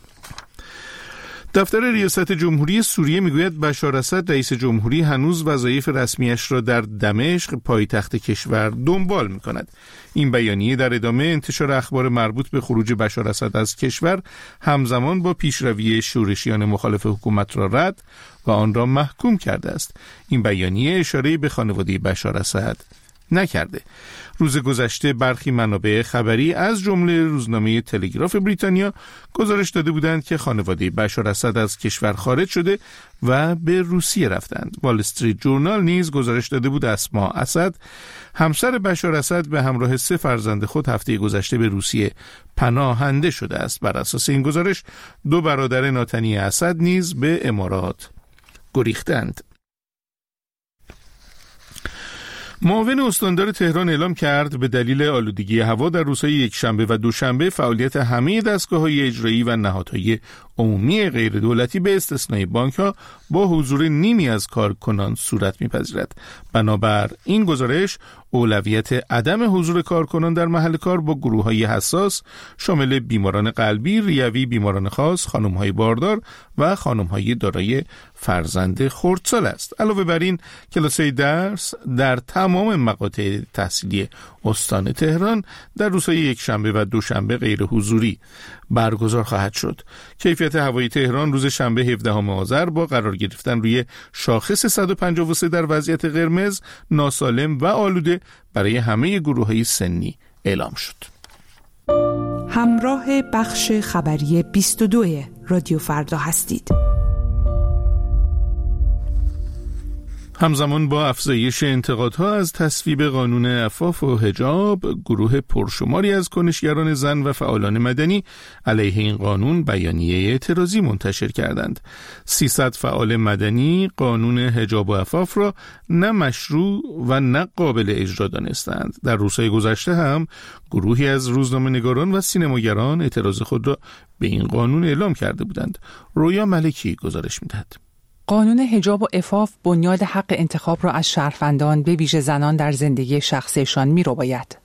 دفتر ریاست جمهوری سوریه میگوید بشار اسد رئیس جمهوری هنوز وظایف رسمیش را در دمشق پایتخت کشور دنبال می‌کند. این بیانیه در ادامه انتشار اخبار مربوط به خروج بشار اسد از کشور همزمان با پیشروی شورشیان مخالف حکومت را رد و آن را محکوم کرده است. این بیانیه اشاره به خانواده بشار اسد نکرده. روز گذشته برخی منابع خبری از جمله روزنامه تلگراف بریتانیا گزارش داده بودند که خانواده بشار اسد از کشور خارج شده و به روسیه رفتند. وال استریت جورنال نیز گزارش داده بود اسما اسد، همسر بشار اسد، به همراه سه فرزند خود هفته گذشته به روسیه پناهنده شده است. بر اساس این گزارش دو برادر ناتنی اسد نیز به امارات گریختند. معاون استاندار تهران اعلام کرد به دلیل آلودگی هوا در روزهای یکشنبه و دوشنبه فعالیت همه دستگاه‌های اجرایی و نهادهای عمومی غیر دولتی به استثنای بانک‌ها با حضور نیمی از کارکنان صورت می‌پذیرد. بنابر این گزارش اولویت عدم حضور کارکنان در محل کار با گروه‌های حساس شامل بیماران قلبی، ریوی، بیماران خاص، خانم‌های باردار و خانم‌های دارای فرزند خردسال است. علاوه بر این کلاس‌های درس در تمام مقاطع تحصیلی استان تهران در روزهای یکشنبه و دوشنبه غیر حضوری برگزار خواهد شد. کیفیت هوای تهران روز شنبه هفدهم آذر با قرار گرفتن روی شاخص صد و پنجاه و سه در وضعیت قرمز، ناسالم و آلوده برای همه گروه‌های سنی اعلام شد. همراه بخش خبری بیست و دو رادیو فردا هستید. همزمان با افزایش انتقادها از تصویب قانون عفاف و حجاب، گروه پرشماری از کنشگران زن و فعالان مدنی علیه این قانون بیانیه اعتراضی منتشر کردند. سیصد فعال مدنی قانون حجاب و عفاف را نه مشروع و نه قابل اجرا دانستند. در روزهای گذشته هم گروهی از روزنامه‌نگاران و سینماگران اعتراض خود را به این قانون اعلام کرده بودند. رویا ملکی گزارش می‌دهد. قانون حجاب و عفاف بنیاد حق انتخاب را از شهروندان به ویژه زنان در زندگی شخصیشان می‌رباید.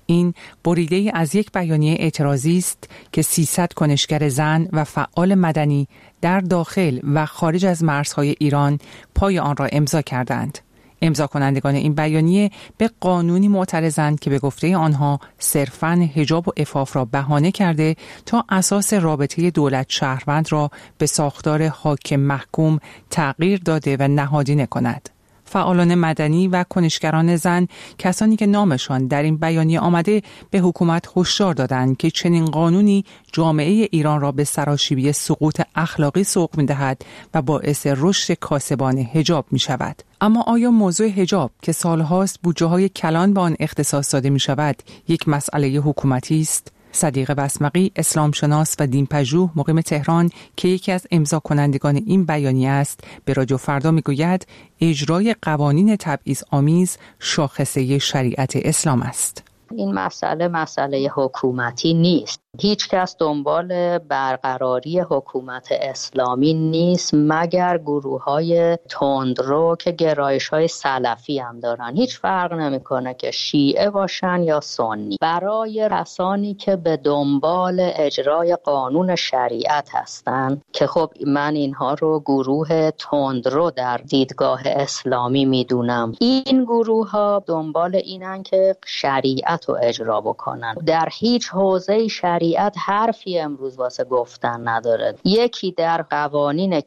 این بریده از یک بیانیه اعتراضی است که سیصد کنشگر زن و فعال مدنی در داخل و خارج از مرزهای ایران پای آن را امضا کردند. امضا کنندگان این بیانیه به قانونی معترضند که به گفته آنها صرفاً حجاب و عفاف را بهانه کرده تا اساس رابطه دولت شهروند را به ساختار حاکم محکوم تغییر داده و نهادینه کند. فعالان مدنی و کنشگران زن، کسانی که نامشان در این بیانیه آمده، به حکومت هشدار دادند که چنین قانونی جامعه ایران را به سراشیبی سقوط اخلاقی سوق می‌دهد و باعث رشد کاسبان حجاب می‌شود. اما آیا موضوع حجاب که سالهاست بودجه‌های کلان به آن اختصاص داده می‌شود یک مسئله حکومتی است؟ صدیق بسمقی، اسلام شناس و دینپژوه مقیم تهران که یکی از امضا کنندگان این بیانیه است، به رادیو فردا میگوید اجرای قوانین تبعیض آمیز شاخصه شریعت اسلام است. این مسئله مسئله حکومتی نیست. هیچ کس دنبال برقراری حکومت اسلامی نیست مگر گروه های تندرو که گرایش های سلفی هم دارن. هیچ فرق نمیکنه که شیعه باشن یا سنی. برای کسانی که به دنبال اجرای قانون شریعت هستن که خب من اینها رو گروه تندرو در دیدگاه اسلامی میدونم، این گروه ها دنبال اینن که شریعت رو اجرا بکنن. در هیچ حوزه شریعت شریعت حرفی امروز واسه گفتن نداره. یکی در قوانین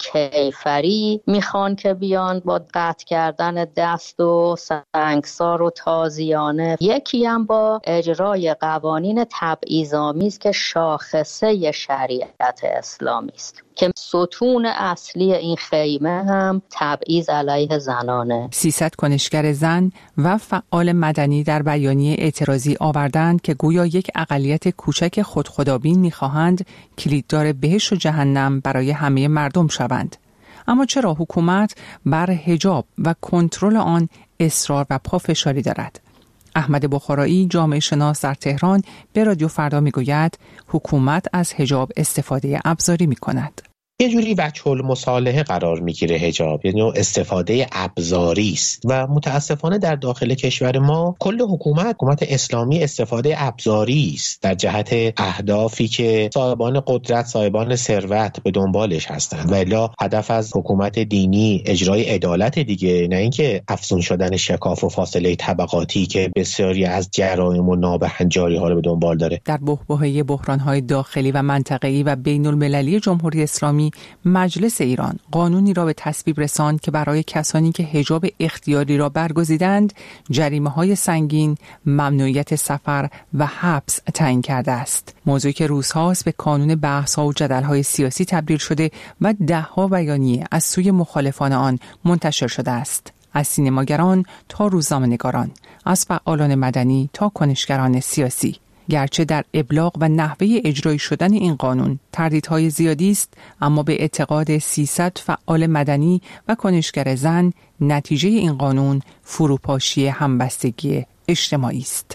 کیفری میخوان که بیان با قطع کردن دست و سنگسار و تازیانه، یکی هم با اجرای قوانین تبعیض‌آمیز که شاخصه شریعت اسلامی است که ستون اصلی این خیمه هم تبعیض علیه زنانه. سیصد کنشگر زن و فعال مدنی در بیانیه اعتراضی آوردند که گویا یک اقلیت کوچک خودخدابین می‌خواهند کلیددار بهشت و جهنم برای همه مردم شوند. اما چرا حکومت بر حجاب و کنترل آن اصرار و پافشاری دارد؟ احمد بخارایی، جامعه شناس در تهران، به رادیو فردا میگوید حکومت از حجاب استفاده ابزاری میکند. یه جوری وجه المصالحه قرار میگیره حجاب، یعنی استفاده ابزاری است و متاسفانه در داخل کشور ما کل حکومت حکومت اسلامی استفاده ابزاری است در جهت اهدافی که صاحبان قدرت، صاحبان ثروت به دنبالش هستند. و الا هدف از حکومت دینی اجرای عدالت دیگه، نه اینکه افزون شدن شکاف و فاصله طبقاتی که بسیاری از جرایم و نابهنجاری ها رو به دنبال داره. در بحبوحه بحران‌های داخلی و منطقه‌ای و بین‌المللی جمهوری اسلامی، مجلس ایران قانونی را به تصویب رساند که برای کسانی که حجاب اختیاری را برگزیدند جریمه‌های سنگین، ممنوعیت سفر و حبس تعیین کرده است. موضوعی که روزهاست به کانون بحث‌ها و جدل‌های سیاسی تبدیل شده و ده‌ها بیانیه از سوی مخالفان آن منتشر شده است. از سینماگران تا روزنامه‌نگاران، از فعالان مدنی تا کنشگران سیاسی. گرچه در ابلاغ و نحوه اجرایی شدن این قانون تردیدهای زیادی است، اما به اعتقاد سیصد فعال مدنی و کنشگر زن نتیجه این قانون فروپاشی همبستگی اجتماعی است.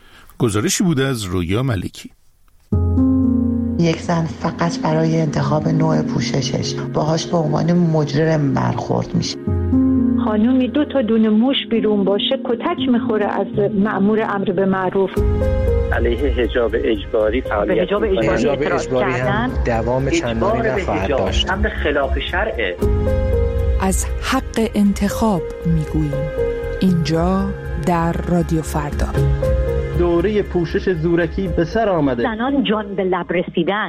گزارشی بوده از رویا ملکی. یک زن فقط برای انتخاب نوع پوششش باهاش به عنوان مجرم برخورد میشه. خانومی دو تا دونه موش بیرون باشه کتک میخوره از مأمور امر به معروف. علیه حجاب اجباری فعالیت حجاب اجباری, حجاب اجباری هم دوام چندانی نخواهد داشت. امر خلاف شرعه. از حق انتخاب میگوییم اینجا در رادیو فردا. دوره پوشش زورکی به سر آمده. زنان جان به لب رسیدن.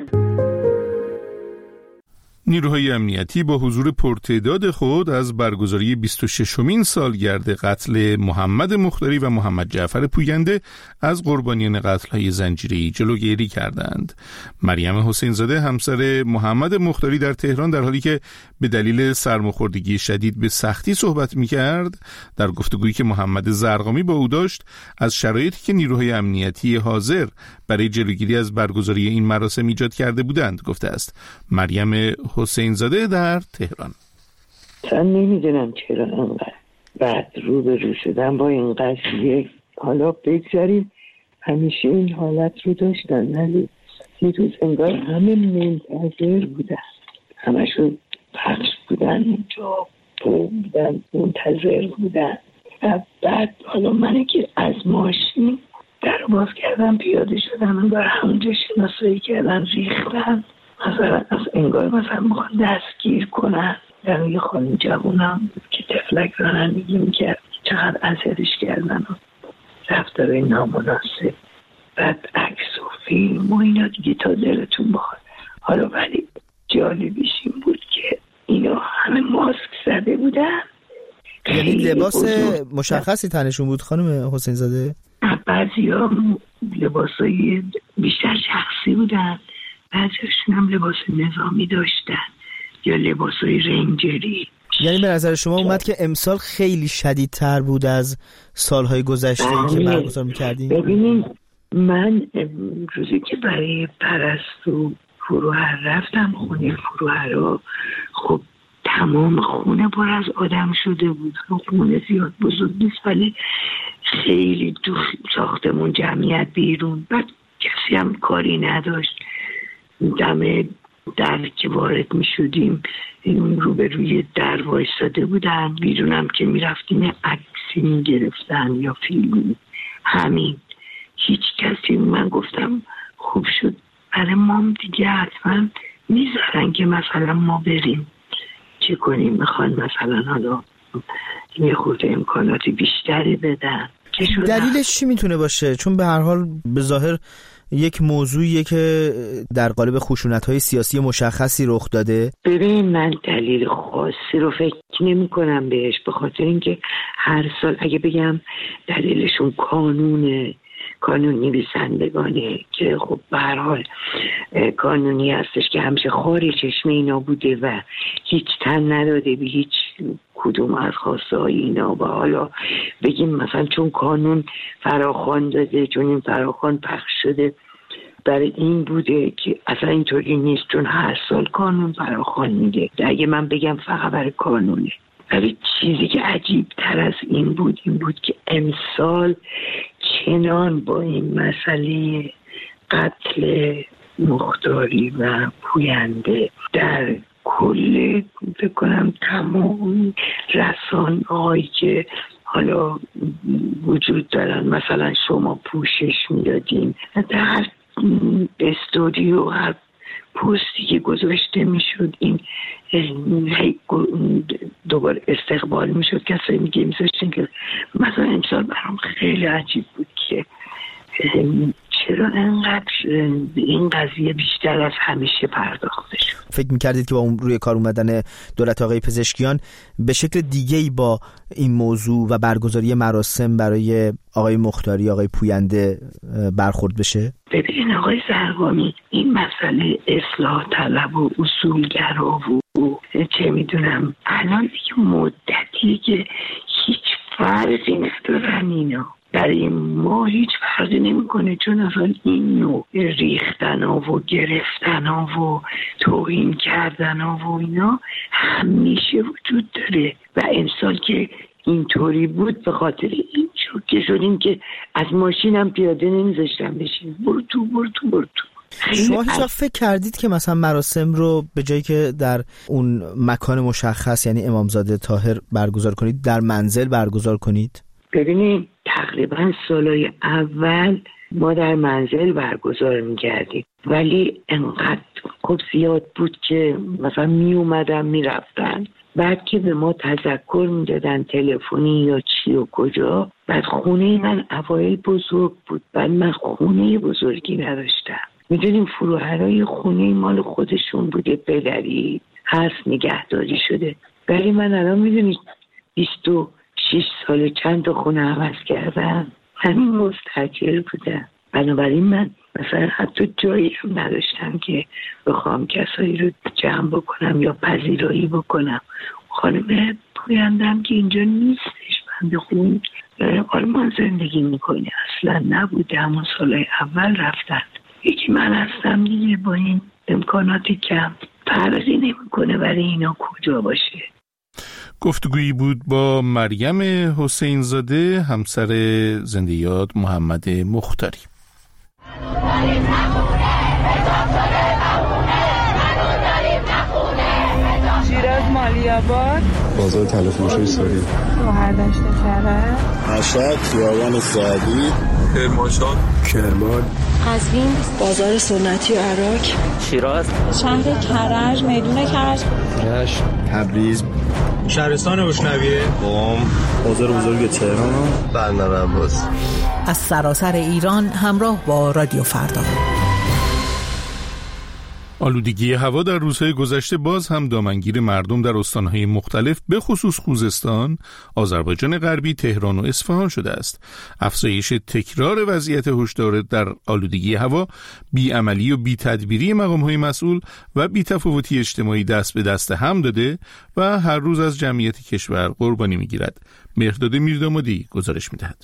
نیروهای امنیتی با حضور پرتعداد خود از برگزاری بیست و ششمین سالگرد قتل محمد مختاری و محمد جعفر پوینده از قربانیان قتل‌های زنجیره‌ای جلوگیری کردند. مریم حسین زاده همسر محمد مختاری در تهران در حالی که به دلیل سرماخوردگی شدید به سختی صحبت می‌کرد، در گفتگویی که محمد زرقامی با او داشت از شرایطی که نیروهای امنیتی حاضر برای جلوگیری از برگزاری این مراسم ایجاد کرده بودند گفته است. مریم حسین زاده در تهران. من نمیدونم چرا انقدر بعد رو به رو شدن با این قضیه. حالا بگذاریم همیشه این حالت رو داشتن، ولی یه روز انگار همه منتظر بودن، همشون پخش بودن اینجا بودن منتظر بودن. و بعد حالا من که از ماشین در رو باز کردن، پیاده شدن و بر همونجا شناسایی کردن، ریختن، مثلا از انگار مثلا میخوان دستگیر کنن. در یه خانم جوونم که تفلک رانندگی میکرد چقدر اذیتش کردن و رفتار نامناسب، بعد عکس و فیلم و اینا دیگه تا دلتون بخواد. حالا ولی جالبیش این بود که اینا همه ماسک زده بودن. یعنی لباس مشخصی تنشون بود خانم حسین زاده؟ بعضی ها لباسای بیشتر شخصی بودن، بعضیشون هم لباس نظامی داشتن یا لباسای رنجری. یعنی به نظر شما اومد که امسال خیلی شدیدتر بود از سالهای گذشته که برگزار می‌کردیم؟ ببینید من روزی که برای پرستو فروهر رفتم خونه فروهرها، خب تمام خونه پر از آدم شده بود. خونه زیاد بزرگ نیست ولی خیلی تو ساختمون جمعیت بیرون، بعد کسی هم کاری نداشت. دم در که وارد می شدیم این رو به روی در وایستاده بودن، بیرونم که می رفتیم عکسی می گرفتن یا فیلم. همین هیچ کسی. من گفتم خوب شد برای مام دیگه حتما میذارن که مثلا ما بریم چه کنیم، میخوان مثلا حالا یه خورده امکاناتی بیشتری بدن. دلیلش چی میتونه باشه؟ چون به هر حال به ظاهر یک موضوعیه که در قالب خشونت‌های سیاسی مشخصی رخ داده. ببین من دلیل خاصی رو فکر نمی کنم بهش، به خاطر اینکه هر سال اگه بگم دلیلشون قانونه، قانون نویسندگانه که خب به هر حال قانونی هستش که همیشه خاری چشم اینا بوده و هیچ تن نداده به هیچ کدوم از خواسته های اینا. و حالا بگیم مثلا چون قانون فراخوان داده، چون این فراخوان پخش شده برای این بوده که اصلا اینطوری نیست، چون هر سال قانون فراخوان میده. اگه من بگم فقط برای قانونه، ولی چیزی که عجیب تر از این بود این بود که امسال چنان با این مسئله قتل مختاری و پوینده در کل فکر کنم تمام رسانه‌هایی که حالا وجود دارن، مثلا شما پوشش میدادین در استودیو هر پستی که گذاشته میشد این دوباره استقبال میشد، کسایی میگه میذاشتین که مثلا امسال برام خیلی عجیب بود که چرا انقدر به این قضیه بیشتر از همیشه پرداخته شد. فکر میکردید که با اون روی کار اومدن دولت آقای پزشکیان به شکل دیگه‌ای با این موضوع و برگزاری مراسم برای آقای مختاری، آقای پوینده برخورد بشه؟ ببین آقای زرقامی، این مسئله اصلاح طلب و اصولگرا و چه میدونم الان دیگه مدتی که هیچ فرقی ندارن اینا. برای ما هیچ فرقی نمیکنه، چون اصلا این نوع ریختن ها و گرفتن ها و توهین کردن ها و اینا همیشه وجود داره و امسال که اینطوری بود به خاطر این شوکه شدیم که از ماشینم پیاده نمیذاشتم بشیم، برو تو برو تو برو تو. شما هیچ وقت فکر کردید که مثلا مراسم رو به جایی که در اون مکان مشخص یعنی امامزاده طاهر برگزار کنید در منزل برگزار کنید؟ ببینید تقریبا سالهای اول ما در منزل برگزار میکردیم، ولی انقدر خوب زیاد بود که مثلا می اومدن می رفتن، بعد که به ما تذکر میدادن تلفنی یا چی و کجا. بعد خونه من اوایل بزرگ بود، بعد من خونه بزرگی نداشتم. میدونیم فروهرای خونه مال خودشون بوده، پدری هست نگهداری شده، ولی من الان میدونید بیست و شش سال چند تا خونه عوض کردم، همین مستاجر بودم. بنابراین من مثلا حتی جایی هم نداشتم که بخوام کسایی رو جمع بکنم یا پذیرایی بکنم. خانم پویندم که اینجا نیستش، بنده خون آلمان زندگی میکنه، اصلا نبوده، همون سالهای اول رفتن. یکی من هستم دیگه، با این امکاناتی کم فرقی نمیکنه برای اینا کجا باشه. گفتگویی بود با مریم حسین زاده، همسر زنده یاد محمد مختاری. شیراز مالی‌آباد بازار تلفروشی ساری، شوهردشت کرد، مشهد، خیابان سعدی، کرمانشاه، کرمان، قزوین، بازار سنتی و عراق، شیراز، شهر کرج، میدون کرج، رشت، تبریز، شهرستان بشنویه، قم، بازار بزرگ تهران، برنامه عباس. از سراسر ایران همراه با رادیو فردا. آلودگی هوا در روزهای گذشته باز هم دامنگیر مردم در استانهای مختلف به خصوص خوزستان، آذربایجان غربی، تهران و اصفهان شده است. افزایش تکرار وضعیت هشدار در آلودگی هوا، بی‌عملی و بی‌تدبیری مقام‌های مسئول و بی‌تفاوتی اجتماعی دست به دست هم داده و هر روز از جمعیت کشور قربانی می‌گیرد. مهرداد میردامادی گزارش می‌دهد.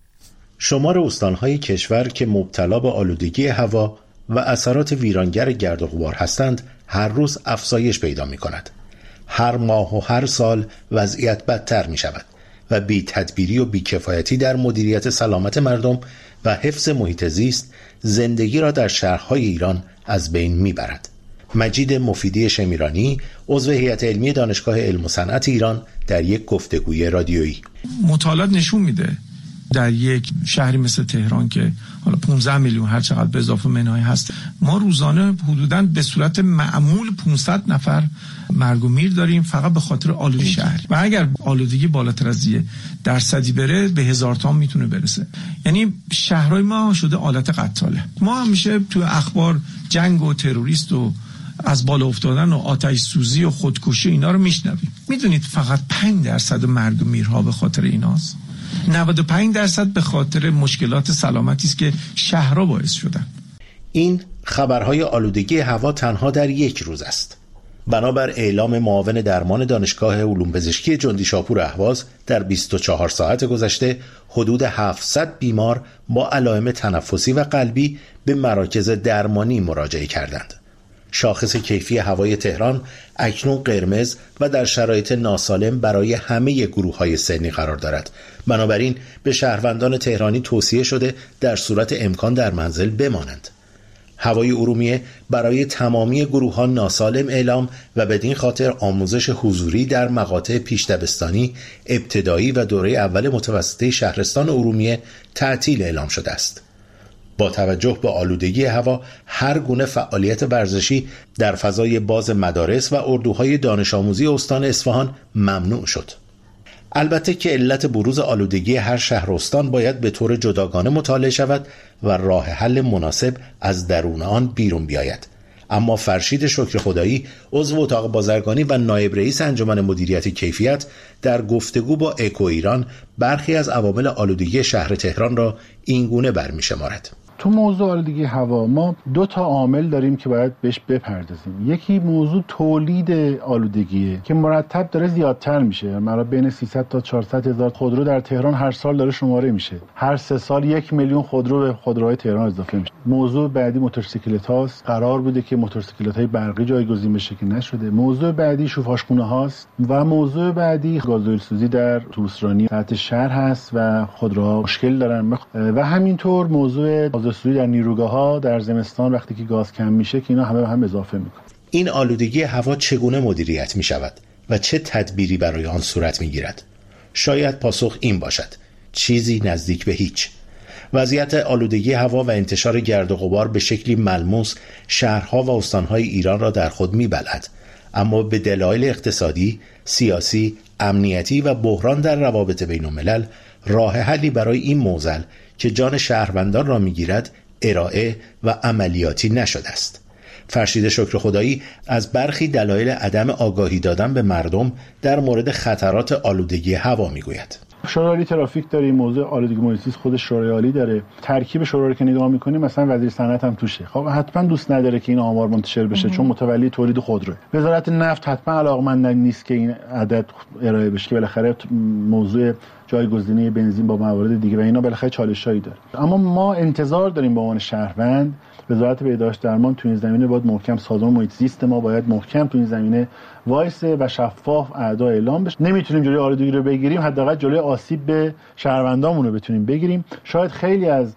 شمار استانهای کشور که مبتلا به آلودگی هوا و اثرات ویرانگر گرد و غبار هستند هر روز افزایش پیدا می کند. هر ماه و هر سال وضعیت بدتر می شود و بی تدبیری و بی کفایتی در مدیریت سلامت مردم و حفظ محیط زیست زندگی را در شهرهای ایران از بین می برد. مجید مفیدی شمیرانی، عضو هیئت علمی دانشگاه علم و صنعت ایران، در یک گفتگوی رادیویی: مطالعات نشون میده در یک شهری مثل تهران که حالا پانزده میلیون هر چقدر به اضافه منهای هست، ما روزانه حدوداً به صورت معمول پانصد نفر مرگ و میر داریم فقط به خاطر آلودگی شهر. و اگر آلودگی بالاتر از یه درصدی بره به هزار تا میتونه برسه. یعنی شهرهای ما شده آلت قتاله. ما همیشه تو اخبار جنگ و تروریست و از بالا افتادن و آتش سوزی و خودکشی اینا رو میشنویم. میدونید فقط پنج درصد مرگ و میرها به خاطر ایناست. نود و پنج درصد به خاطر مشکلات سلامتی است که شهرها باعث شدن. این خبرهای آلودگی هوا تنها در یک روز است. بنابر اعلام معاون درمان دانشگاه علوم پزشکی جندی شاپور اهواز، در بیست و چهار ساعت گذشته حدود هفتصد بیمار با علائم تنفسی و قلبی به مراکز درمانی مراجعه کردند. شاخص کیفی هوای تهران اکنون قرمز و در شرایط ناسالم برای همه گروه‌های سنی قرار دارد. بنابراین به شهروندان تهرانی توصیه شده در صورت امکان در منزل بمانند. هوای ارومیه برای تمامی گروه‌ها ناسالم اعلام و بدین خاطر آموزش حضوری در مقاطع پیش دبستانی، ابتدایی و دوره اول متوسطه شهرستان ارومیه تعطیل اعلام شده است. با توجه به آلودگی هوا، هر گونه فعالیت ورزشی در فضای باز مدارس و اردوهای دانش آموزی استان اصفهان ممنوع شد. البته که علت بروز آلودگی هر شهر و استان باید به طور جداگانه مطالعه شود و راه حل مناسب از درون آن بیرون بیاید. اما فرشید شکر خدایی، عضو اتاق بازرگانی و نایب رئیس انجمن مدیریت کیفیت، در گفتگو با اکو ایران برخی از عوامل آلودگی شهر تهران را اینگونه برمی‌شمارد. تو موضوع آلودگی هوا ما دو تا عامل داریم که باید بهش بپردازیم. یکی موضوع تولید آلودگیه که مرتب داره زیادتر میشه. مثلا بین سیصد تا چهارصد هزار خودرو در تهران هر سال داره شماره میشه. هر سه سال یک میلیون خودرو به خودروهای تهران اضافه میشه. موضوع بعدی موتورسیکلت هاست. قرار بوده که موتورسیکلت های برقی جایگزین بشه که نشده. موضوع بعدی شوفاژخونه هاست و موضوع بعدی گازوئیل سوزی در اتوبوسرانی سطح شهر هست و خودروها مشکل دارن. و همینطور موضوع سوزی در نیروگاه‌ها در زمستان وقتی که گاز کم میشه که اینا همه به هم اضافه میکنه. این آلودگی هوا چگونه مدیریت میشود و چه تدبیری برای آن صورت میگیرد؟ شاید پاسخ این باشد: چیزی نزدیک به هیچ. وضعیت آلودگی هوا و انتشار گرد و غبار به شکلی ملموس شهرها و استانهای ایران را در خود میبلعد، اما به دلایل اقتصادی، سیاسی، امنیتی و بحران در روابط بین الملل راه حلی برای این معضل که جان شهروندان را میگیرد ارائه و عملیاتی نشده است. فرشید شکر خدایی از برخی دلایل عدم آگاهی دادن به مردم در مورد خطرات آلودگی هوا میگوید. شورای عالی ترافیک داره، موضوع آلودگی محیط زیست خود شورای عالی داره. ترکیب شورا رو که نگاه می‌کنیم مثلا وزیر صنعت هم توشه. خب حتما دوست نداره که این آمار منتشر بشه ام. چون متولی تولید خودروه. وزارت نفت حتما علاقمند نیست که این عدد ارائه بشه که بالاخره موضوع جایگزینی بنزین با موارد دیگه و اینا بالاخره چالشایی داره. اما ما انتظار داریم به عنوان شهروند وزارت بهداشت درمان تو این زمینه باید محکم، سازمان محیط زیست ما باید محکم تو این زمینه وایسه و شفاف اعداد اعلام بشه. نمیتونیم جلوی آلودگی رو بگیریم، حداقل جلوی آسیب به شهروندامون رو بتونیم بگیریم. شاید خیلی از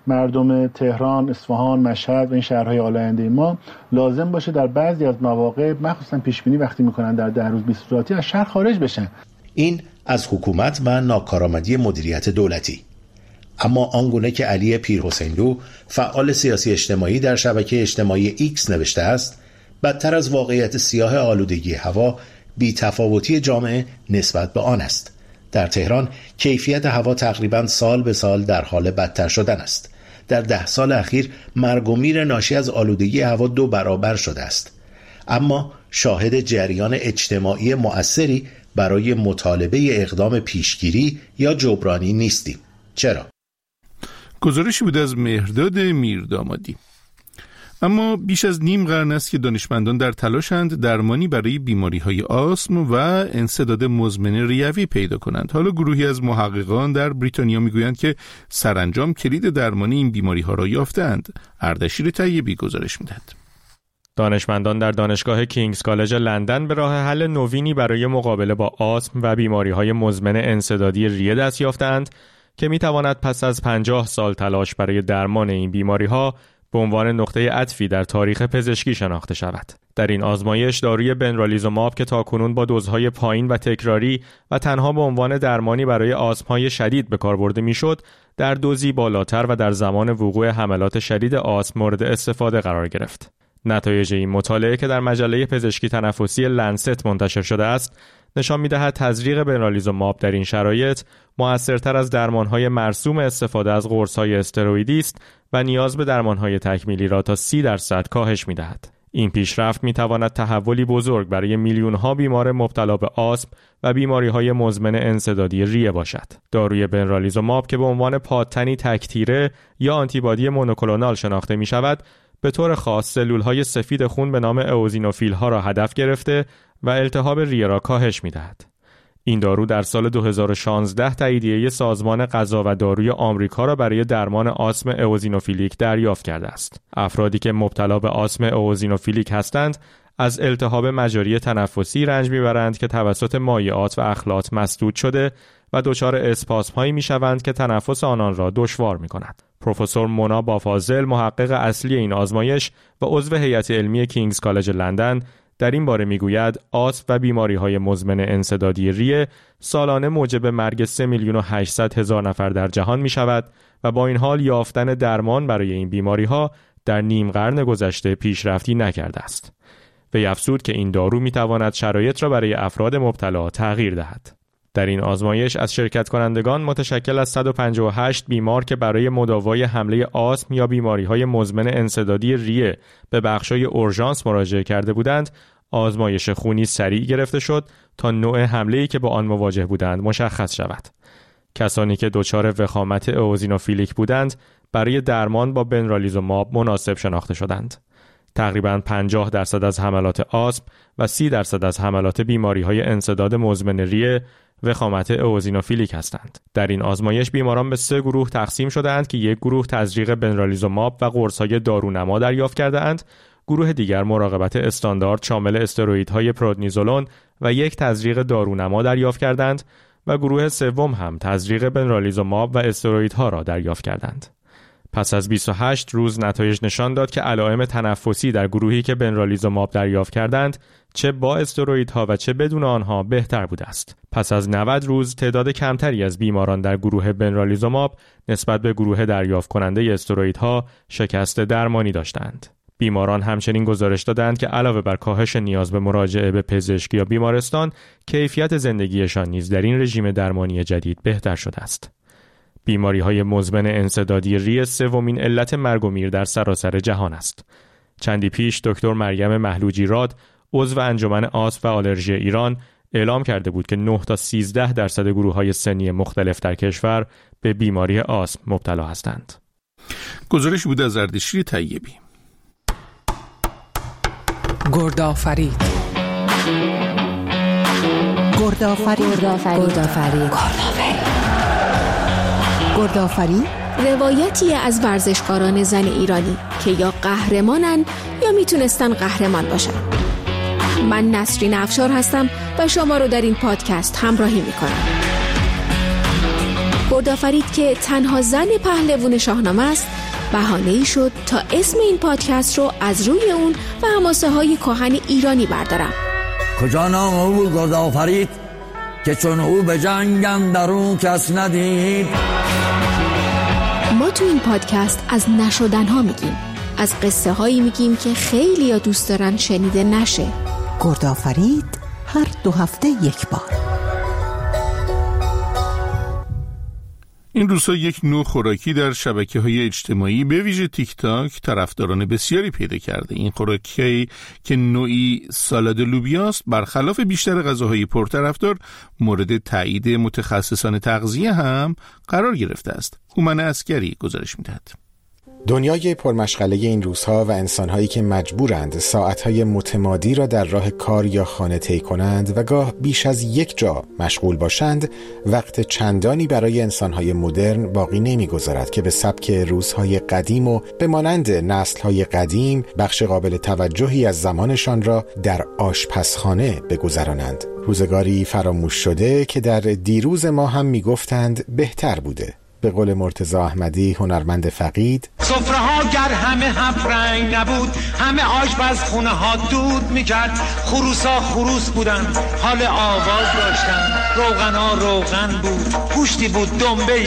مردم تهران، اصفهان، مشهد و این شهرهای آلاینده ما لازم باشه در بعضی از مواقع مخصوصا پیش بینی وقتی میکنن در ده روز بیست ساعتی از شهر خارج بشن. این از حکومت و ناکارآمدی مدیریت دولتی. اما آنگونه که علی پیرحسینلو فعال سیاسی اجتماعی در شبکه اجتماعی ایکس نوشته است، بدتر از واقعیت سیاه آلودگی هوا بی‌تفاوتی جامعه نسبت به آن است. در تهران کیفیت هوا تقریباً سال به سال در حال بدتر شدن است. در ده سال اخیر مرگ و میر ناشی از آلودگی هوا دو برابر شده است. اما شاهد جریان اجتماعی مؤثری برای مطالبه اقدام پیشگیری یا جبرانی نیستیم. چرا؟ گزارشی بود از مهرداد میردامادی. اما بیش از نیم قرن است که دانشمندان در تلاشند درمانی برای بیماری‌های آسم و انسداد مزمن ریوی پیدا کنند. حالا گروهی از محققان در بریتانیا میگویند که سرانجام کلید درمانی این بیماری‌ها را یافتند. اردشیر طیبی گزارش می‌دهد. دانشمندان در دانشگاه کینگز کالج لندن به راه حل نوینی برای مقابله با آسم و بیماری‌های مزمن انسدادی ریه دست یافتند که می‌تواند پس از پنجاه سال تلاش برای درمان این بیماری‌ها به عنوان نقطه عطفی در تاریخ پزشکی شناخته شود. در این آزمایش داروی بنرالیزوماب که تاکنون با دوزهای پایین و تکراری و تنها به عنوان درمانی برای آسم‌های شدید به کار برده میشد، در دوزی بالاتر و در زمان وقوع حملات شدید آسم مورد استفاده قرار گرفت. نتایج این مطالعه که در مجله پزشکی تنفسی لنست منتشر شده است، نشان می‌دهد تزریق بنرالیزوماب در این شرایط مؤثرتر از درمان‌های مرسوم استفاده از قرص‌های استروئیدی است و نیاز به درمان‌های تکمیلی را تا سی درصد کاهش می‌دهد. این پیشرفت می‌تواند تحولی بزرگ برای میلیون‌ها بیمار مبتلا به آسم و بیماری‌های مزمن انسدادی ریه باشد. داروی بنرالیزوماب که به عنوان پادتنی تک‌تیره یا آنتیبادی مونوکلونال شناخته می‌شود، به طور خاص سلول‌های سفید خون به نام اوزینوفیل‌ها را هدف گرفته و التهاب ریه را کاهش می‌دهد. این دارو در سال دو هزار و شانزده تاییدیه سازمان غذا و داروی آمریکا را برای درمان آسم اوزینوفیلیک دریافت کرده است. افرادی که مبتلا به آسم اوزینوفیلیک هستند، از التهاب مجاری تنفسی رنج می‌برند که توسط مایعات و اخلاط مسدود شده و دچار اسپاسم‌هایی می‌شوند که تنفس آنان را دشوار می‌کند. پروفسور مونا بافاضل، محقق اصلی این آزمایش و عضو هیئت علمی کینگز کالج لندن، در این باره میگوید آسم و بیماری‌های مزمن انسدادی ریه سالانه موجب مرگ سه میلیون و هشتصد هزار نفر در جهان می‌شود و با این حال یافتن درمان برای این بیماری‌ها در نیم قرن گذشته پیشرفتی نکرده است. وی افزود که این دارو می‌تواند شرایط را برای افراد مبتلا تغییر دهد. در این آزمایش از شرکت کنندگان متشکل از صد و پنجاه و هشت بیمار که برای مداوای حمله آسم یا بیماری‌های مزمن انسدادی ریه به بخش‌های اورژانس مراجعه کرده بودند، آزمایش خونی سریع گرفته شد تا نوع حمله‌ای که با آن مواجه بودند مشخص شود. کسانی که دچار وخامت اوزینوفیلیک بودند، برای درمان با بنرالیزوماب مناسب شناخته شدند. تقریباً پنجاه درصد از حملات آسم و سی درصد از حملات بیماری‌های انسداد مزمن ریه وخامت اوزینوفیلیک هستند. در این آزمایش بیماران به سه گروه تقسیم شدند که یک گروه تزریق بنرالیزوماب و قرص‌های دارونما دریافت کرده‌اند، گروه دیگر مراقبت استاندارد شامل استروئیدهای پرودنیزولون و یک تزریق دارونما دریافت کردند و گروه سوم هم تزریق بنرالیزوماب و استروئیدها را دریافت کردند. پس از بیست و هشت روز نتایج نشان داد که علائم تنفسی در گروهی که بنرالیزوماب دریافت کردند چه با استروئیدها و چه بدون آنها بهتر بوده است. پس از نود روز تعداد کمتری از بیماران در گروه بنرالیزوماب نسبت به گروه دریافت کننده استروئیدها شکست درمانی داشتند. بیماران همچنین گزارش دادند که علاوه بر کاهش نیاز به مراجعه به پزشک یا بیمارستان، کیفیت زندگیشان نیز در این رژیم درمانی جدید بهتر شده است. بیماری‌های مزمن انسدادی ریه سومین علت مرگ و میر در سراسر جهان است. چندی پیش دکتر مریم محلوجی راد، عضو انجمن آسم و آلرژی ایران، اعلام کرده بود که نه تا سیزده درصد گروه‌های سنی مختلف در کشور به بیماری آسم مبتلا هستند. گزارش بود از اردشیر طیبی. گردآفرید گردآفرید گردآفرید گردآفرید روایتی از ورزشکاران زن ایرانی که یا قهرمانن یا میتونستن قهرمان باشن. من نسرین افشار هستم و شما رو در این پادکست همراهی میکنم. گردآفرید که تنها زن پهلوان شاهنامه است، بهانه‌ای شد تا اسم این پادکست رو از روی اون و حماسه های کهن ایرانی بردارم. کجا نام او بود گردآفرید که چون او به جنگ اندرون کس ندید. ما تو این پادکست از نشدنها میگیم، از قصه هایی میگیم که خیلی ها دوست دارن شنیده نشه. گردآفرید هر دو هفته یک بار. این روزها یک نوع خوراکی در شبکه‌های اجتماعی به ویژه تیک تاک طرفداران بسیاری پیدا کرده. این خوراکی که نوعی سالاد لوبیاست، برخلاف بیشتر غذاهای پرطرفدار مورد تایید متخصصان تغذیه هم قرار گرفته است. هومن عسکری گزارش می‌دهد. دنیای پرمشغله این روزها و انسان‌هایی که مجبورند ساعت‌های متمادی را در راه کار یا خانه طی کنند و گاه بیش از یک جا مشغول باشند، وقت چندانی برای انسان‌های مدرن باقی نمی‌گذارد که به سبک روزهای قدیم و به مانند نسل‌های قدیم بخش قابل توجهی از زمانشان را در آشپزخانه بگذرانند. روزگاری فراموش شده که در دیروز ما هم می‌گفتند بهتر بوده. به قول مرتضی احمدی هنرمند فقید، سفره ها گر همه هم رنگ نبود، همه آشپزخونه ها دود میکرد، خروس ها خروس بودن، حال آواز داشتن، روغن ها روغن بود، گوشتی بود دنبه‌ای.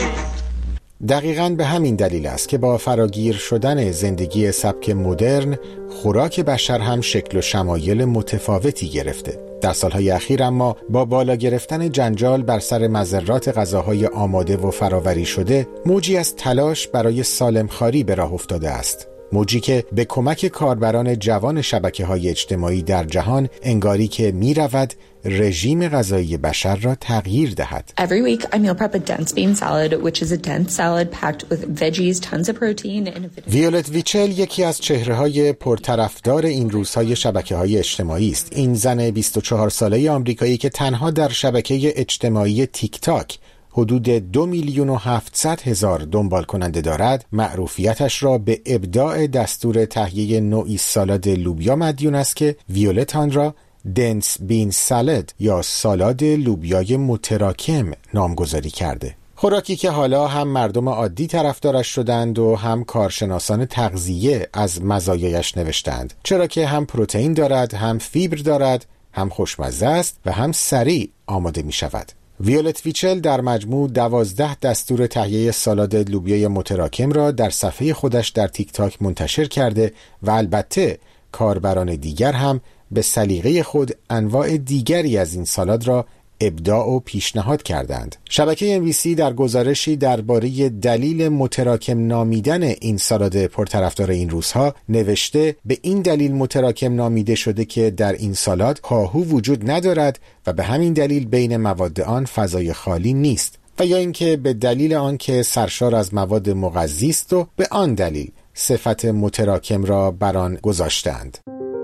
دقیقاً به همین دلیل است که با فراگیر شدن زندگی سبک مدرن، خوراک بشر هم شکل و شمایل متفاوتی گرفته. در سالهای اخیر اما با بالا گرفتن جنجال بر سر مضرات غذاهای آماده و فراوری شده، موجی از تلاش برای سالمخواری به راه افتاده است. موجی که به کمک کاربران جوان شبکه‌های اجتماعی در جهان انگاری که می‌رود رژیم غذایی بشر را تغییر دهد. Every week I meal prep a dense bean salad which is a dense salad packed with veggies, tons of protein and ویولت ویچل یکی از چهره‌های پرطرفدار این روزهای شبکه‌های اجتماعی است. این زن بیست و چهار ساله آمریکایی که تنها در شبکه اجتماعی تیک تاک حدود دو میلیون و هفتصد هزار دنبال کننده دارد، معروفیتش را به ابداع دستور تهیه نوعی سالاد لوبیا مدیون است که ویولت آن را دنس بین سالاد یا سالاد لوبیای متراکم نامگذاری کرده. خوراکی که حالا هم مردم عادی طرفدارش شدند و هم کارشناسان تغذیه از مزایایش نوشتند، چرا که هم پروتئین دارد، هم فیبر دارد، هم خوشمزه است و هم سریع آماده می شود. ویولت ویچل در مجموع دوازده دستور تهیه سالاد لوبیای متراکم را در صفحه خودش در تیک تاک منتشر کرده و البته کاربران دیگر هم به سلیقه خود انواع دیگری از این سالاد را ابداع و پیشنهاد کردند. شبکه ام بی سی در گزارشی درباره دلیل متراکم نامیدن این سالاد پرطرفدار این روزها نوشته به این دلیل متراکم نامیده شده که در این سالاد کاهو وجود ندارد و به همین دلیل بین مواد آن فضای خالی نیست، و یا اینکه به دلیل آن که سرشار از مواد مغذی است و به آن دلیل صفت متراکم را بر آن گذاشتند.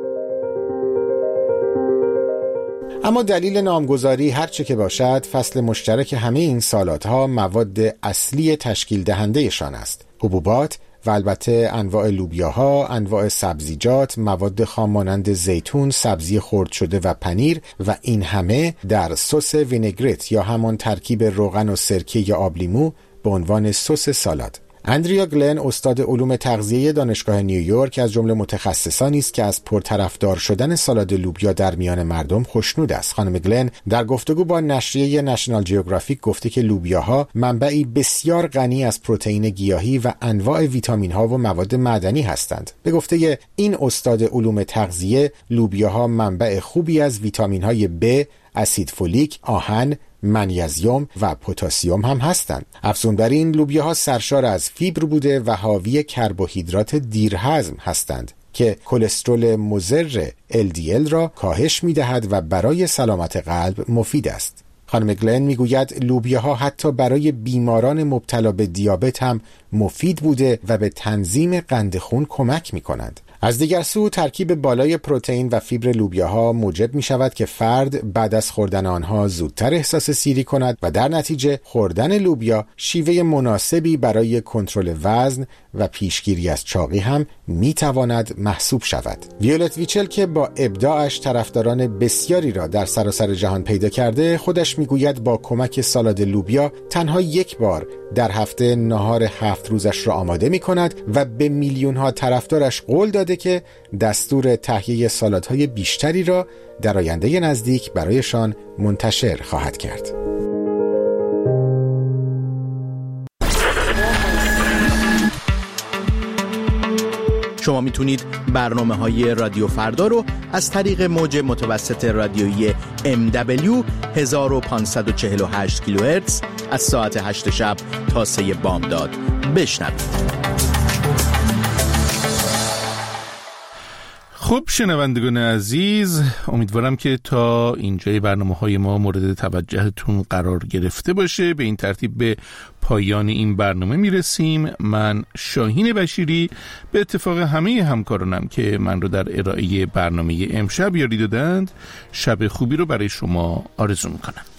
اما دلیل نامگذاری هرچه که باشد، فصل مشترک همه این سالادها مواد اصلی تشکیل دهندهشان است: حبوبات و البته انواع لوبیاها، انواع سبزیجات، مواد خام مانند زیتون، سبزی خرد شده و پنیر، و این همه در سس وینگرت یا همان ترکیب روغن و سرکه یا آبلیمو به عنوان سس سالاد. اندریا گلن، استاد علوم تغذیه دانشگاه نیویورک، از جمله متخصصانی است که از پرطرفدار شدن سالاد لوبیا در میان مردم خوشنود است. خانم گلن در گفتگو با نشریه نشنال جیوگرافیک گفته که لوبیاها منبعی بسیار غنی از پروتئین گیاهی و انواع ویتامین‌ها و مواد معدنی هستند. به گفته این استاد علوم تغذیه، لوبیاها منبع خوبی از ویتامین‌های B، اسید فولیک، آهن، منیزیم و پتاسیم هم هستند. افزون بر این، لوبیاها سرشار از فیبر بوده و حاوی کربوهیدرات دیرهضم هستند که کلسترول مضر ال دی ال را کاهش می‌دهد و برای سلامت قلب مفید است. خانم گلن میگوید لوبیاها حتی برای بیماران مبتلا به دیابت هم مفید بوده و به تنظیم قند خون کمک می‌کنند. از دیگر سو ترکیب بالای پروتئین و فیبر لوبیاها موجب می شود که فرد بعد از خوردن آنها زودتر احساس سیری کند و در نتیجه خوردن لوبیا شیوه مناسبی برای کنترل وزن و پیشگیری از چاقی هم می تواند محسوب شود. ویولت ویچل که با ابداعش طرفداران بسیاری را در سراسر جهان پیدا کرده، خودش می گوید با کمک سالاد لوبیا تنها یک بار در هفته نهار هفت روزش را آماده می کند و به میلیون ها طرفدارش قول داده که دستور تهیه سالادهای بیشتری را در آینده نزدیک برایشان منتشر خواهد کرد. شما میتونید برنامه‌های رادیو فردا رو از طریق موج متوسط رادیویی ام دبلیو هزار و پانصد و چهل و هشت کیلوهرتز از ساعت هشت شب تا سه بامداد بشنوید. خب شنوندگان عزیز، امیدوارم که تا اینجای برنامه‌های ما مورد توجهتون قرار گرفته باشه. به این ترتیب به پایان این برنامه میرسیم. من شاهین بشیری به اتفاق همه همکارانم که من رو در ارائه برنامه امشب یاری دادند، شب خوبی رو برای شما آرزو میکنم.